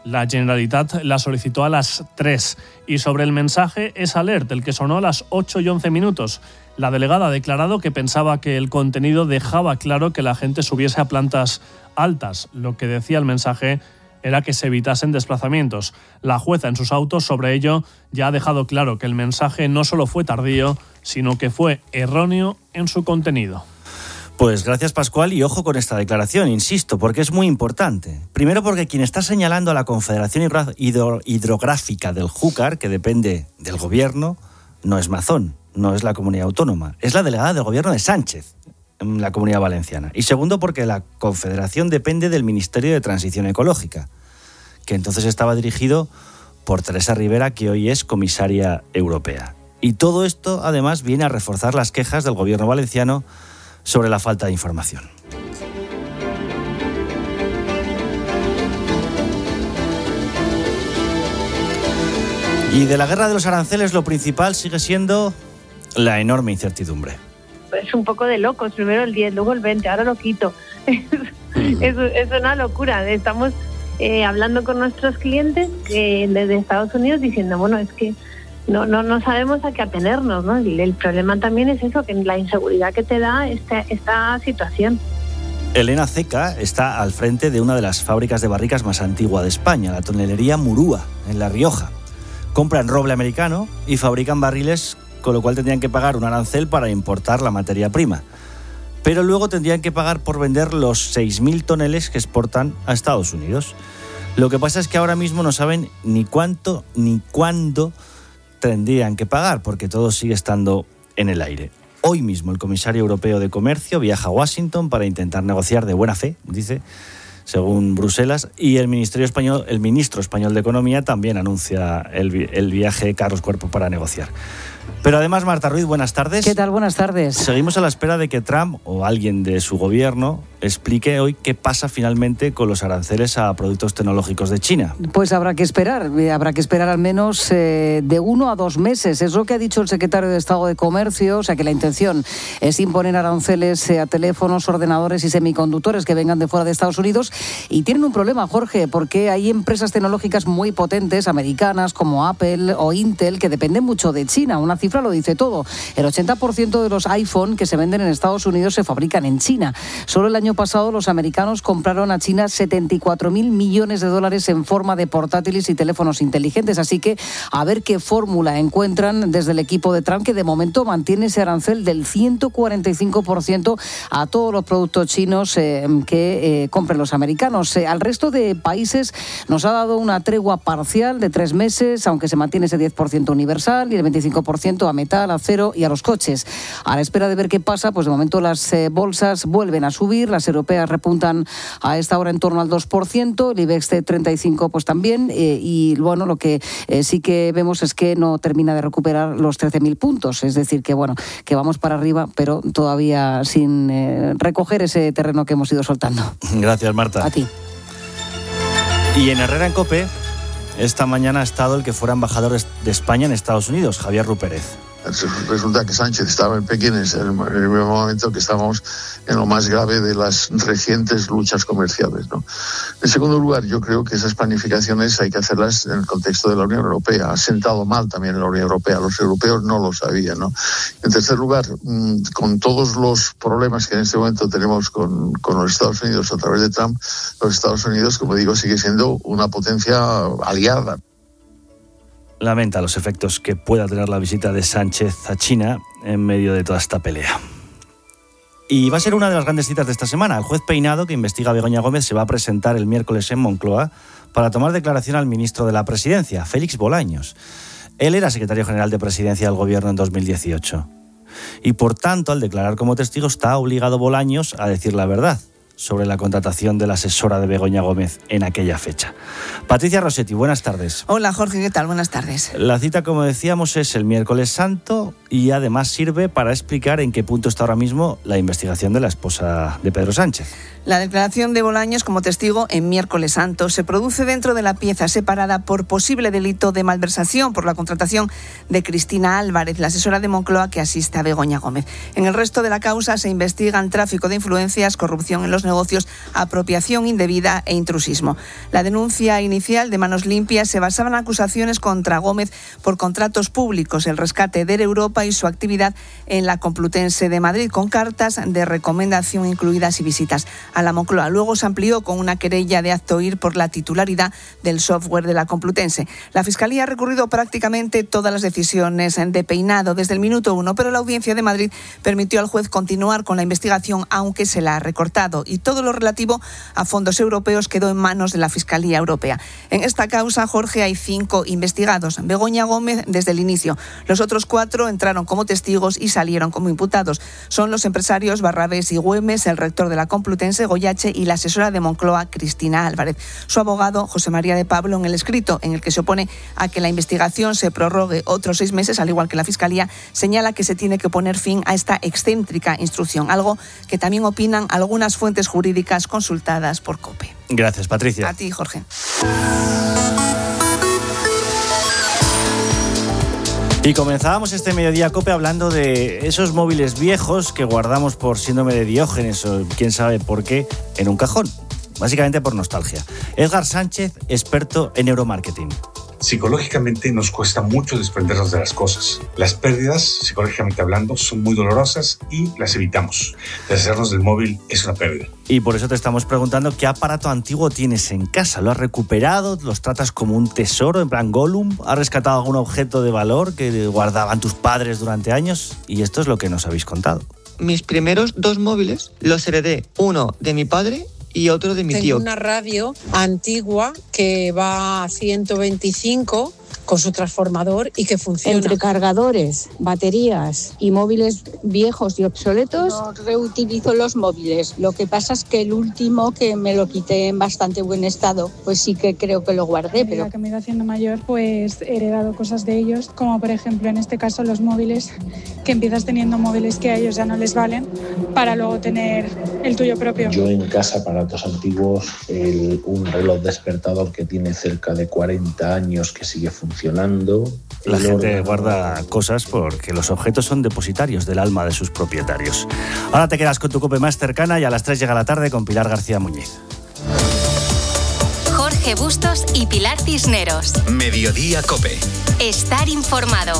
La Generalitat la solicitó a las tres. Y sobre el mensaje es alert, el que sonó a las ocho y once minutos. La delegada ha declarado que pensaba que el contenido dejaba claro que la gente subiese a plantas altas. Lo que decía el mensaje era que se evitasen desplazamientos. La jueza en sus autos sobre ello ya ha dejado claro que el mensaje no solo fue tardío, sino que fue erróneo en su contenido. Pues gracias, Pascual, y ojo con esta declaración, insisto, porque es muy importante. Primero porque quien está señalando a la Confederación Hidro- Hidrográfica del Júcar, que depende del gobierno, no es Mazón, no es la comunidad autónoma, es la delegada del gobierno de Sánchez en la Comunidad Valenciana. Y segundo porque la Confederación depende del Ministerio de Transición Ecológica, que entonces estaba dirigido por Teresa Rivera, que hoy es comisaria europea. Y todo esto, además, viene a reforzar las quejas del gobierno valenciano sobre la falta de información. Y de la guerra de los aranceles, lo principal sigue siendo la enorme incertidumbre. Es un poco de locos, primero el diez, luego el veinte, ahora lo quito. es, es una locura. Estamos eh, hablando con nuestros clientes que desde Estados Unidos diciendo, bueno, es que no no no sabemos a qué atenernos, ¿no? El, el problema también es eso, que la inseguridad que te da esta, esta situación. Elena Ceca está al frente de una de las fábricas de barricas más antigua de España, la tonelería Murúa, en La Rioja. Compran roble americano y fabrican barriles, con lo cual tendrían que pagar un arancel para importar la materia prima. Pero luego tendrían que pagar por vender los seis mil toneles que exportan a Estados Unidos. Lo que pasa es que ahora mismo no saben ni cuánto ni cuándo tendrían que pagar, porque todo sigue estando en el aire. Hoy mismo el comisario europeo de Comercio viaja a Washington para intentar negociar de buena fe, dice, según Bruselas, y el Ministerio Español, el ministro español de Economía también anuncia el, el viaje Carlos Cuerpo para negociar. Pero además, Marta Ruiz, buenas tardes. ¿Qué tal? Buenas tardes. Seguimos a la espera de que Trump o alguien de su gobierno explique hoy qué pasa finalmente con los aranceles a productos tecnológicos de China. Pues habrá que esperar, habrá que esperar al menos eh, de uno a dos meses. Es lo que ha dicho el secretario de Estado de Comercio, o sea que la intención es imponer aranceles eh, a teléfonos, ordenadores y semiconductores que vengan de fuera de Estados Unidos. Y tienen un problema, Jorge, porque hay empresas tecnológicas muy potentes, americanas, como Apple o Intel, que dependen mucho de China. Una cifra lo dice todo. El ochenta por ciento de los iPhone que se venden en Estados Unidos se fabrican en China. Solo el año pasado los americanos compraron a China setenta y cuatro mil millones de dólares en forma de portátiles y teléfonos inteligentes. Así que a ver qué fórmula encuentran desde el equipo de Trump, que de momento mantiene ese arancel del ciento cuarenta y cinco por ciento a todos los productos chinos eh, que eh, compren los americanos. Eh, al resto de países nos ha dado una tregua parcial de tres meses, aunque se mantiene ese diez por ciento universal y el veinticinco por ciento a metal, acero y a los coches. A la espera de ver qué pasa, pues de momento las eh, bolsas vuelven a subir, las europeas repuntan a esta hora en torno al dos por ciento, el IBEX de treinta y cinco pues también, eh, y bueno, lo que eh, sí que vemos es que no termina de recuperar los trece mil puntos, es decir, que bueno, que vamos para arriba, pero todavía sin eh, recoger ese terreno que hemos ido soltando. Gracias, Marta. A ti. Y en Herrera en COPE, esta mañana ha estado el que fuera embajador de España en Estados Unidos, Javier Rupérez. Resulta que Sánchez estaba en Pekín en el mismo momento que estábamos en lo más grave de las recientes luchas comerciales, ¿no? En segundo lugar, yo creo que esas planificaciones hay que hacerlas en el contexto de la Unión Europea. Ha sentado mal también en la Unión Europea. Los europeos no lo sabían, ¿no? En tercer lugar, con todos los problemas que en este momento tenemos con, con los Estados Unidos a través de Trump, los Estados Unidos, como digo, sigue siendo una potencia aliada. Lamenta los efectos que pueda tener la visita de Sánchez a China en medio de toda esta pelea. Y va a ser una de las grandes citas de esta semana. El juez Peinado, que investiga a Begoña Gómez, se va a presentar el miércoles en Moncloa para tomar declaración al ministro de la Presidencia, Félix Bolaños. Él era secretario general de Presidencia del Gobierno en dos mil dieciocho. Y por tanto, al declarar como testigo, está obligado Bolaños a decir la verdad sobre la contratación de la asesora de Begoña Gómez en aquella fecha. Patricia Rossetti, buenas tardes. Hola Jorge, ¿qué tal? Buenas tardes. La cita, como decíamos, es el miércoles santo y además sirve para explicar en qué punto está ahora mismo la investigación de la esposa de Pedro Sánchez. La declaración de Bolaños como testigo en miércoles santo se produce dentro de la pieza separada por posible delito de malversación por la contratación de Cristina Álvarez, la asesora de Moncloa que asiste a Begoña Gómez. En el resto de la causa se investigan tráfico de influencias, corrupción en los negocios, apropiación indebida e intrusismo. La denuncia inicial de Manos Limpias se basaba en acusaciones contra Gómez por contratos públicos, el rescate de Europa y su actividad en la Complutense de Madrid, con cartas de recomendación incluidas y visitas a la Moncloa. Luego se amplió con una querella de actoir por la titularidad del software de la Complutense. La Fiscalía ha recurrido prácticamente todas las decisiones de Peinado desde el minuto uno, pero la Audiencia de Madrid permitió al juez continuar con la investigación, aunque se la ha recortado, y todo lo relativo a fondos europeos quedó en manos de la Fiscalía Europea. En esta causa, Jorge, hay cinco investigados. Begoña Gómez desde el inicio. Los otros cuatro entraron como testigos y salieron como imputados. Son los empresarios Barrabés y Güemes, el rector de la Complutense, Goyache, y la asesora de Moncloa, Cristina Álvarez. Su abogado, José María de Pablo, en el escrito en el que se opone a que la investigación se prorrogue otros seis meses, al igual que la Fiscalía, señala que se tiene que poner fin a esta excéntrica instrucción, algo que también opinan algunas fuentes jurídicas consultadas por COPE. Gracias, Patricia. A ti, Jorge. Y comenzábamos este Mediodía COPE hablando de esos móviles viejos que guardamos por síndrome de Diógenes o quién sabe por qué en un cajón, básicamente por nostalgia. Edgar Sánchez, experto en neuromarketing. Psicológicamente nos cuesta mucho desprendernos de las cosas. Las pérdidas, psicológicamente hablando, son muy dolorosas y las evitamos. Deshacernos del móvil es una pérdida. Y por eso te estamos preguntando qué aparato antiguo tienes en casa. ¿Lo has recuperado? ¿Los tratas como un tesoro, en plan Gollum? ¿Has rescatado algún objeto de valor que guardaban tus padres durante años? Y esto es lo que nos habéis contado. Mis primeros dos móviles los heredé, uno de mi padre y otro de mi Tengo tío. Tengo una radio antigua que va a ciento veinticinco con su transformador y que funciona. Entre cargadores, baterías y móviles viejos y obsoletos, no reutilizo los móviles. Lo que pasa es que el último, que me lo quité en bastante buen estado, pues sí que creo que lo guardé. Pero que me he ido haciendo mayor, pues he heredado cosas de ellos, como por ejemplo en este caso los móviles, que empiezas teniendo móviles que a ellos ya no les valen para luego tener el tuyo propio. Yo en casa, aparatos antiguos, el, un reloj despertador que tiene cerca de cuarenta años que sigue funcionando. La gente guarda cosas porque los objetos son depositarios del alma de sus propietarios. Ahora te quedas con tu COPE más cercana y a las tres llega la tarde con Pilar García Muñiz. Jorge Bustos y Pilar Cisneros. Mediodía COPE. Estar informado.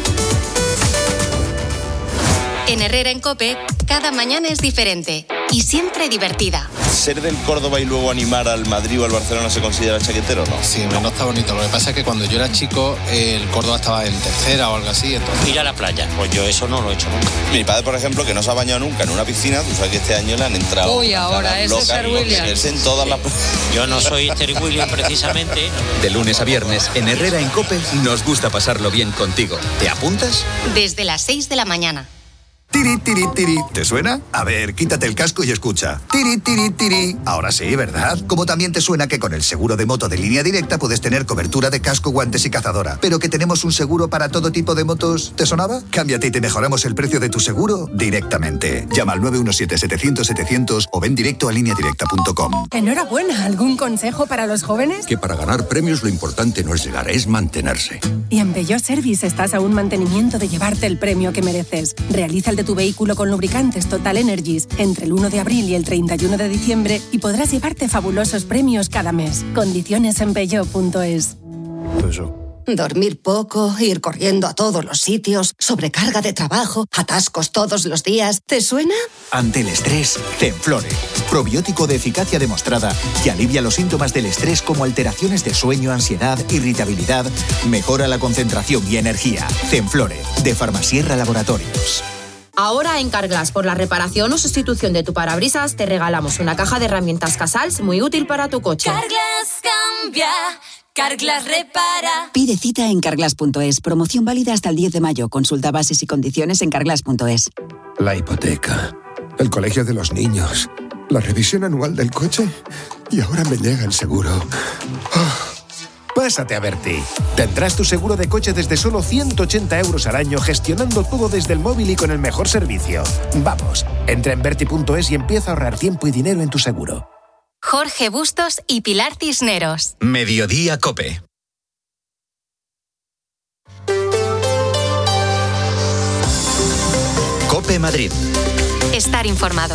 En Herrera en COPE, cada mañana es diferente y siempre divertida. ¿Ser del Córdoba y luego animar al Madrid o al Barcelona se considera chaquetero o no? Sí, no está bonito. Lo que pasa es que cuando yo era chico, el Córdoba estaba en tercera o algo así. Entonces... Ir a la playa, pues yo eso no lo he hecho nunca. Mi padre, por ejemplo, que no se ha bañado nunca en una piscina, tú sabes que este año le han entrado... Uy, ahora ese es Sir William. En todas las... Yo no soy Sir William precisamente. De lunes a viernes, en Herrera en COPE, nos gusta pasarlo bien contigo. ¿Te apuntas? Desde las seis de la mañana. Tiri, tiri, tiri. ¿Te suena? A ver, quítate el casco y escucha. Tiri, tiri, tiri. Ahora sí, ¿verdad? Como también te suena que con el seguro de moto de Línea Directa puedes tener cobertura de casco, guantes y cazadora. Pero que tenemos un seguro para todo tipo de motos. ¿Te sonaba? Cámbiate y te mejoramos el precio de tu seguro directamente. Llama al nueve uno siete, setecientos, setecientos o ven directo a línea directa punto com. Enhorabuena. ¿Algún consejo para los jóvenes? Que para ganar premios lo importante no es llegar, es mantenerse. Y en Peugeot Service estás a un mantenimiento de llevarte el premio que mereces. Realiza el de tu vehículo con lubricantes Total Energies entre el uno de abril y el treinta y uno de diciembre y podrás llevarte fabulosos premios cada mes. Condiciones en peugeot punto es. Eso. Dormir poco, ir corriendo a todos los sitios, sobrecarga de trabajo, atascos todos los días. ¿Te suena? Ante el estrés, Zenflore. Probiótico de eficacia demostrada que alivia los síntomas del estrés como alteraciones de sueño, ansiedad, irritabilidad, mejora la concentración y energía. Zenflore, de Farmasierra Laboratorios. Ahora en Carglass, por la reparación o sustitución de tu parabrisas, te regalamos una caja de herramientas Casals muy útil para tu coche. Carglass cambia, Carglass repara. Pide cita en carglass punto es. Promoción válida hasta el diez de mayo. Consulta bases y condiciones en carglass punto es. La hipoteca, el colegio de los niños, la revisión anual del coche y ahora me llega el seguro. Oh. Pásate a Berti. Tendrás tu seguro de coche desde solo ciento ochenta euros al año, gestionando todo desde el móvil y con el mejor servicio. Vamos, entra en berti punto es y empieza a ahorrar tiempo y dinero en tu seguro. Jorge Bustos y Pilar Cisneros. Mediodía COPE. COPE Madrid. Estar informado.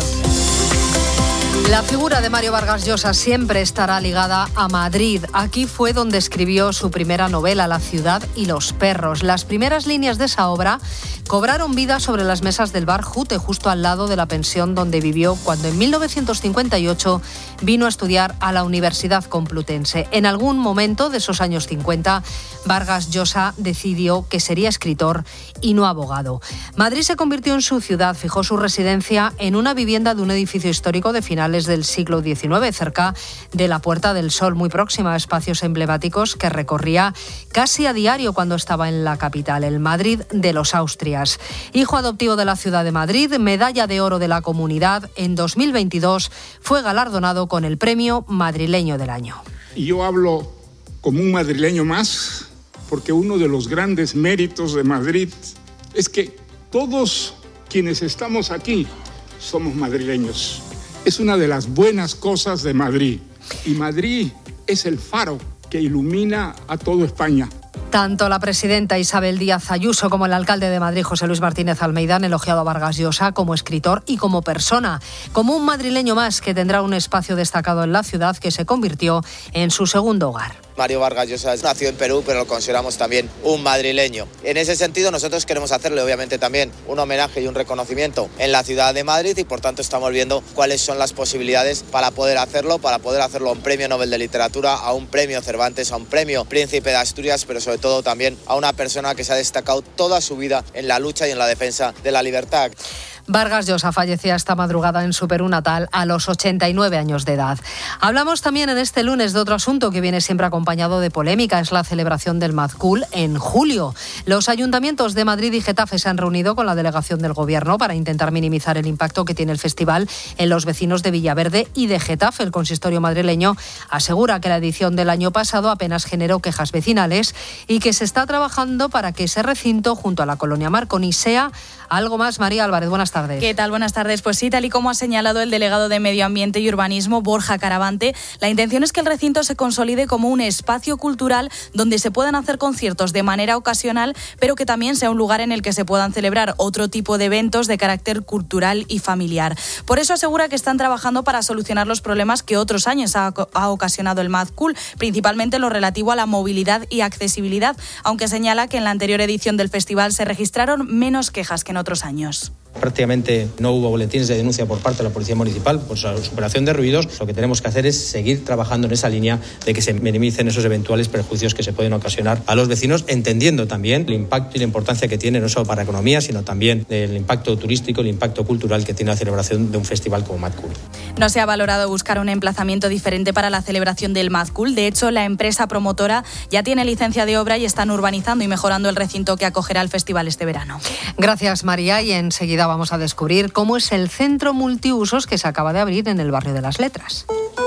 La figura de Mario Vargas Llosa siempre estará ligada a Madrid. Aquí fue donde escribió su primera novela, La ciudad y los perros. Las primeras líneas de esa obra cobraron vida sobre las mesas del bar Jute, justo al lado de la pensión donde vivió cuando en mil novecientos cincuenta y ocho vino a estudiar a la Universidad Complutense. En algún momento de esos años cincuenta, Vargas Llosa decidió que sería escritor y no abogado. Madrid se convirtió en su ciudad, fijó su residencia en una vivienda de un edificio histórico de finales del siglo diecinueve, cerca de la Puerta del Sol, muy próxima a espacios emblemáticos que recorría casi a diario cuando estaba en la capital, el Madrid de los Austrias. Hijo adoptivo de la ciudad de Madrid, medalla de oro de la Comunidad, en dos mil veintidós fue galardonado con el Premio Madrileño del Año. Y yo hablo como un madrileño más, porque uno de los grandes méritos de Madrid es que todos quienes estamos aquí somos madrileños. Es una de las buenas cosas de Madrid. Y Madrid es el faro que ilumina a toda España. Tanto la presidenta Isabel Díaz Ayuso como el alcalde de Madrid, José Luis Martínez Almeida, han elogiado a Vargas Llosa como escritor y como persona, como un madrileño más que tendrá un espacio destacado en la ciudad que se convirtió en su segundo hogar. Mario Vargas Llosa nació en Perú, pero lo consideramos también un madrileño. En ese sentido, nosotros queremos hacerle, obviamente, también un homenaje y un reconocimiento en la ciudad de Madrid y, por tanto, estamos viendo cuáles son las posibilidades para poder hacerlo, para poder hacerlo a un premio Nobel de Literatura, a un premio Cervantes, a un premio Príncipe de Asturias, pero sobre todo también a una persona que se ha destacado toda su vida en la lucha y en la defensa de la libertad. Vargas Llosa fallecía esta madrugada en su Perú natal a los ochenta y nueve años de edad. Hablamos también en este lunes de otro asunto que viene siempre acompañado de polémica, es la celebración del Mad Cool en julio. Los ayuntamientos de Madrid y Getafe se han reunido con la delegación del Gobierno para intentar minimizar el impacto que tiene el festival en los vecinos de Villaverde y de Getafe. El consistorio madrileño asegura que la edición del año pasado apenas generó quejas vecinales y que se está trabajando para que ese recinto junto a la colonia Marconi sea algo más. María Álvarez, buenas tardes. ¿Qué tal? Buenas tardes. Pues sí, tal y como ha señalado el delegado de Medio Ambiente y Urbanismo, Borja Caravante, la intención es que el recinto se consolide como un espacio cultural donde se puedan hacer conciertos de manera ocasional, pero que también sea un lugar en el que se puedan celebrar otro tipo de eventos de carácter cultural y familiar. Por eso asegura que están trabajando para solucionar los problemas que otros años ha, ha ocasionado el Mad Cool, principalmente lo relativo a la movilidad y accesibilidad, aunque señala que en la anterior edición del festival se registraron menos quejas que en otros años. Prácticamente no hubo boletines de denuncia por parte de la Policía Municipal por su superación de ruidos. Lo que tenemos que hacer es seguir trabajando en esa línea de que se minimicen esos eventuales perjuicios que se pueden ocasionar a los vecinos, entendiendo también el impacto y la importancia que tiene no solo para la economía, sino también el impacto turístico, el impacto cultural que tiene la celebración de un festival como Mad Cool. No se ha valorado buscar un emplazamiento diferente para la celebración del Mad Cool. De hecho, la empresa promotora ya tiene licencia de obra y están urbanizando y mejorando el recinto que acogerá el festival este verano. Gracias, María. Y enseguida vamos a descubrir cómo es el centro multiusos que se acaba de abrir en el barrio de Las Letras.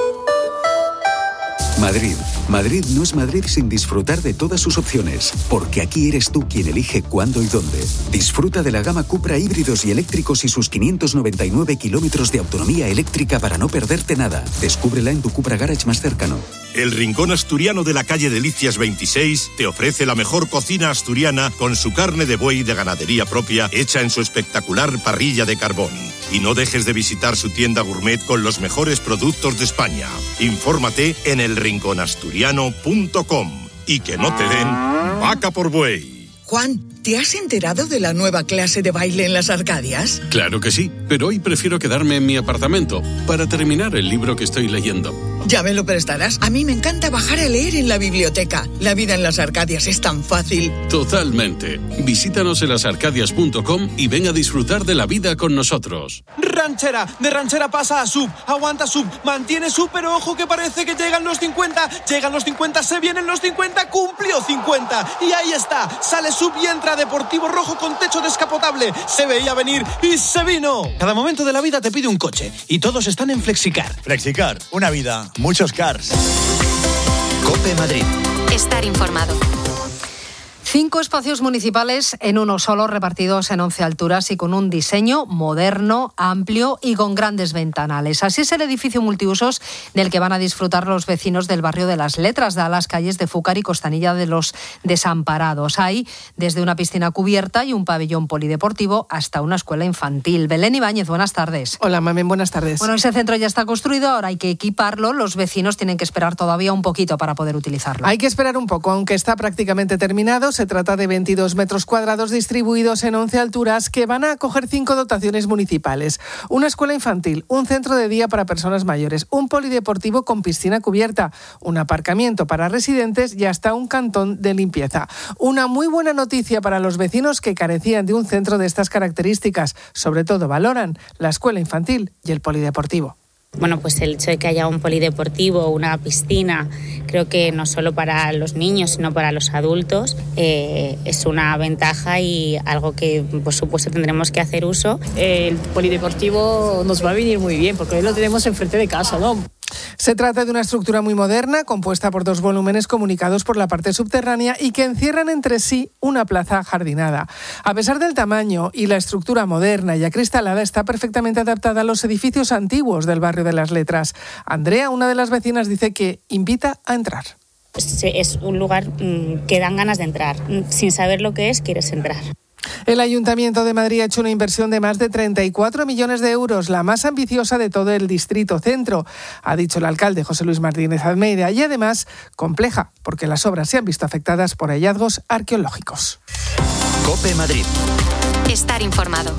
Madrid. Madrid no es Madrid sin disfrutar de todas sus opciones, porque aquí eres tú quien elige cuándo y dónde. Disfruta de la gama Cupra híbridos y eléctricos y sus quinientos noventa y nueve kilómetros de autonomía eléctrica para no perderte nada. Descúbrela en tu Cupra Garage más cercano. El Rincón Asturiano de la calle Delicias veintiséis te ofrece la mejor cocina asturiana con su carne de buey de ganadería propia hecha en su espectacular parrilla de carbón. Y no dejes de visitar su tienda gourmet con los mejores productos de España. Infórmate en el rincón asturiano punto com y que no te den vaca por buey. Juan, ¿te has enterado de la nueva clase de baile en las Arcadias? Claro que sí, pero hoy prefiero quedarme en mi apartamento para terminar el libro que estoy leyendo. Ya me lo prestarás. A mí me encanta bajar a leer en la biblioteca. La vida en las Arcadias es tan fácil. Totalmente. Visítanos en las arcadias punto com y ven a disfrutar de la vida con nosotros. Ranchera, de ranchera pasa a sub, aguanta sub, mantiene sub, pero ojo que parece que llegan los cincuenta, llegan los cincuenta, se vienen los cincuenta, cumplió cincuenta, y ahí está, sale sub y entra Deportivo Rojo con techo descapotable, se veía venir y se vino. Cada momento de la vida te pide un coche, y todos están en Flexicar. Flexicar, una vida, muchos cars. COPE Madrid. Estar informado. Cinco espacios municipales en uno solo, repartidos en once alturas y con un diseño moderno, amplio y con grandes ventanales. Así es el edificio multiusos del que van a disfrutar los vecinos del barrio de Las Letras, da a las calles de Fúcar y Costanilla de los Desamparados. Hay desde una piscina cubierta y un pabellón polideportivo hasta una escuela infantil. Belén Ibáñez, buenas tardes. Hola, Mamen, buenas tardes. Bueno, ese centro ya está construido, ahora hay que equiparlo. Los vecinos tienen que esperar todavía un poquito para poder utilizarlo. Hay que esperar un poco, aunque está prácticamente terminado. Se trata de veintidós metros cuadrados distribuidos en once alturas que van a acoger cinco dotaciones municipales. Una escuela infantil, un centro de día para personas mayores, un polideportivo con piscina cubierta, un aparcamiento para residentes y hasta un cantón de limpieza. Una muy buena noticia para los vecinos que carecían de un centro de estas características. Sobre todo valoran la escuela infantil y el polideportivo. Bueno, pues el hecho de que haya un polideportivo, una piscina, creo que no solo para los niños, sino para los adultos, eh, es una ventaja y algo que, por supuesto, tendremos que hacer uso. El polideportivo nos va a venir muy bien, porque hoy lo tenemos enfrente de casa, ¿no? Se trata de una estructura muy moderna, compuesta por dos volúmenes comunicados por la parte subterránea y que encierran entre sí una plaza ajardinada. A pesar del tamaño y la estructura moderna y acristalada, está perfectamente adaptada a los edificios antiguos del barrio de Las Letras. Andrea, una de las vecinas, dice que invita a entrar. Es un lugar que dan ganas de entrar. Sin saber lo que es, quieres entrar. El Ayuntamiento de Madrid ha hecho una inversión de más de treinta y cuatro millones de euros, la más ambiciosa de todo el Distrito Centro, ha dicho el alcalde José Luis Martínez Almeida, y además compleja, porque las obras se han visto afectadas por hallazgos arqueológicos. COPE Madrid. Estar informado.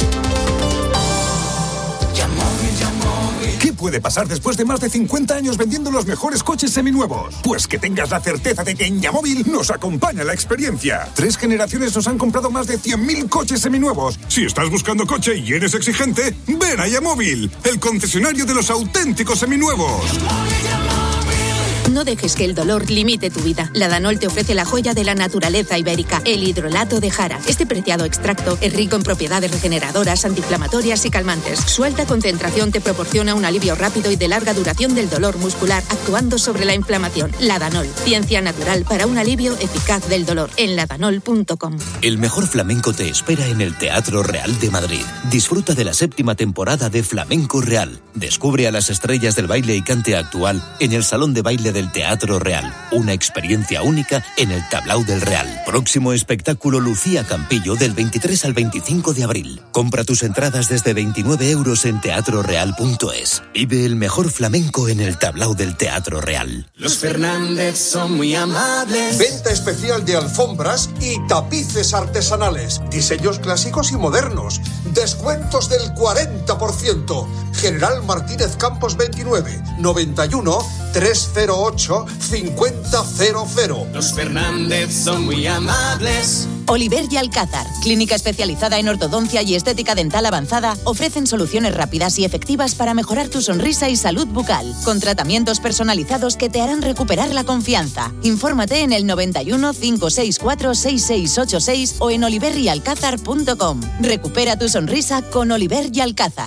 ¿Qué puede pasar después de más de cincuenta años vendiendo los mejores coches seminuevos? Pues que tengas la certeza de que en Yamóvil nos acompaña la experiencia. Tres generaciones nos han comprado más de cien mil coches seminuevos. Si estás buscando coche y eres exigente, ven a Yamóvil, el concesionario de los auténticos seminuevos. No dejes que el dolor limite tu vida. La Danol te ofrece la joya de la naturaleza ibérica, el hidrolato de jara. Este preciado extracto es rico en propiedades regeneradoras, antiinflamatorias y calmantes. Su alta concentración te proporciona un alivio rápido y de larga duración del dolor muscular, actuando sobre la inflamación. La Danol, ciencia natural para un alivio eficaz del dolor. En ladanol punto com. El mejor flamenco te espera en el Teatro Real de Madrid. Disfruta de la séptima temporada de Flamenco Real. Descubre a las estrellas del baile y cante actual en el Salón de Baile del Teatro Real. Una experiencia única en el Tablao del Real. Próximo espectáculo Lucía Campillo del veintitrés al veinticinco de abril. Compra tus entradas desde veintinueve euros en teatro real punto es. Vive el mejor flamenco en el Tablao del Teatro Real. Los Fernández son muy amables. Venta especial de alfombras y tapices artesanales. Diseños clásicos y modernos. Descuentos del cuarenta por ciento. General Martínez Campos veintinueve, noventa y uno, trescientos ocho, cincuenta cero cero. Los Fernández son muy amables. Oliver y Alcázar, clínica especializada en ortodoncia y estética dental avanzada, ofrecen soluciones rápidas y efectivas para mejorar tu sonrisa y salud bucal, con tratamientos personalizados que te harán recuperar la confianza. Infórmate en el noventa y uno, cinco seis cuatro, seis seis ocho seis o en oliver y alcázar punto com. Recupera tu sonrisa con Oliver y Alcázar.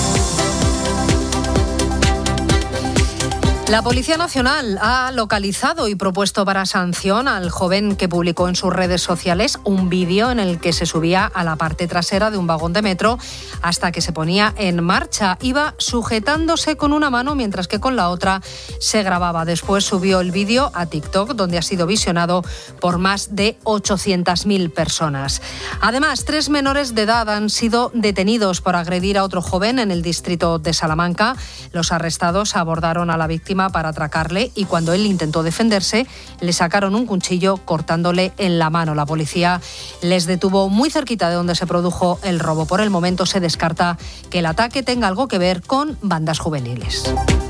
La Policía Nacional ha localizado y propuesto para sanción al joven que publicó en sus redes sociales un vídeo en el que se subía a la parte trasera de un vagón de metro hasta que se ponía en marcha. Iba sujetándose con una mano mientras que con la otra se grababa. Después subió el vídeo a TikTok, donde ha sido visionado por más de ochocientas mil personas. Además, tres menores de edad han sido detenidos por agredir a otro joven en el distrito de Salamanca. Los arrestados abordaron a la víctima para atracarle y cuando él intentó defenderse le sacaron un cuchillo cortándole en la mano. La policía les detuvo muy cerquita de donde se produjo el robo. Por el momento se descarta que el ataque tenga algo que ver con bandas juveniles.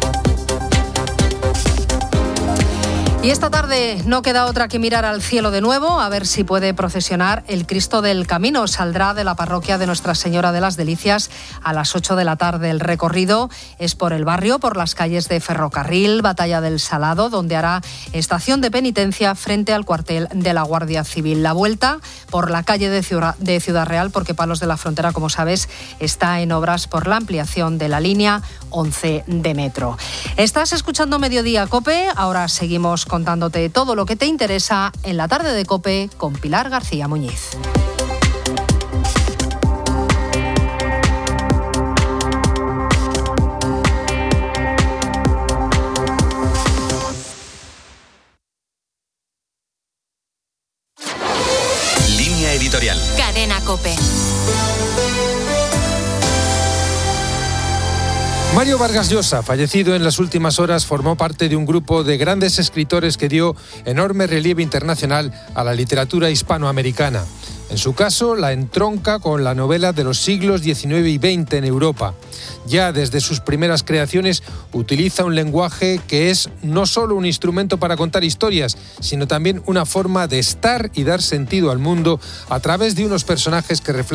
Y esta tarde no queda otra que mirar al cielo de nuevo, a ver si puede procesionar el Cristo del Camino. Saldrá de la parroquia de Nuestra Señora de las Delicias a las ocho de la tarde. El recorrido es por el barrio, por las calles de Ferrocarril, Batalla del Salado, donde hará estación de penitencia frente al cuartel de la Guardia Civil. La vuelta por la calle de Ciudad, de Ciudad Real, porque Palos de la Frontera, como sabes, está en obras por la ampliación de la línea once de metro. Estás escuchando Mediodía COPE, ahora seguimos contándote todo lo que te interesa en la tarde de COPE con Pilar García Muñiz. Línea editorial. Cadena COPE. Mario Vargas Llosa, fallecido en las últimas horas, formó parte de un grupo de grandes escritores que dio enorme relieve internacional a la literatura hispanoamericana. En su caso, la entronca con la novela de los siglos diecinueve y veinte en Europa. Ya desde sus primeras creaciones utiliza un lenguaje que es no solo un instrumento para contar historias, sino también una forma de estar y dar sentido al mundo a través de unos personajes que reflejan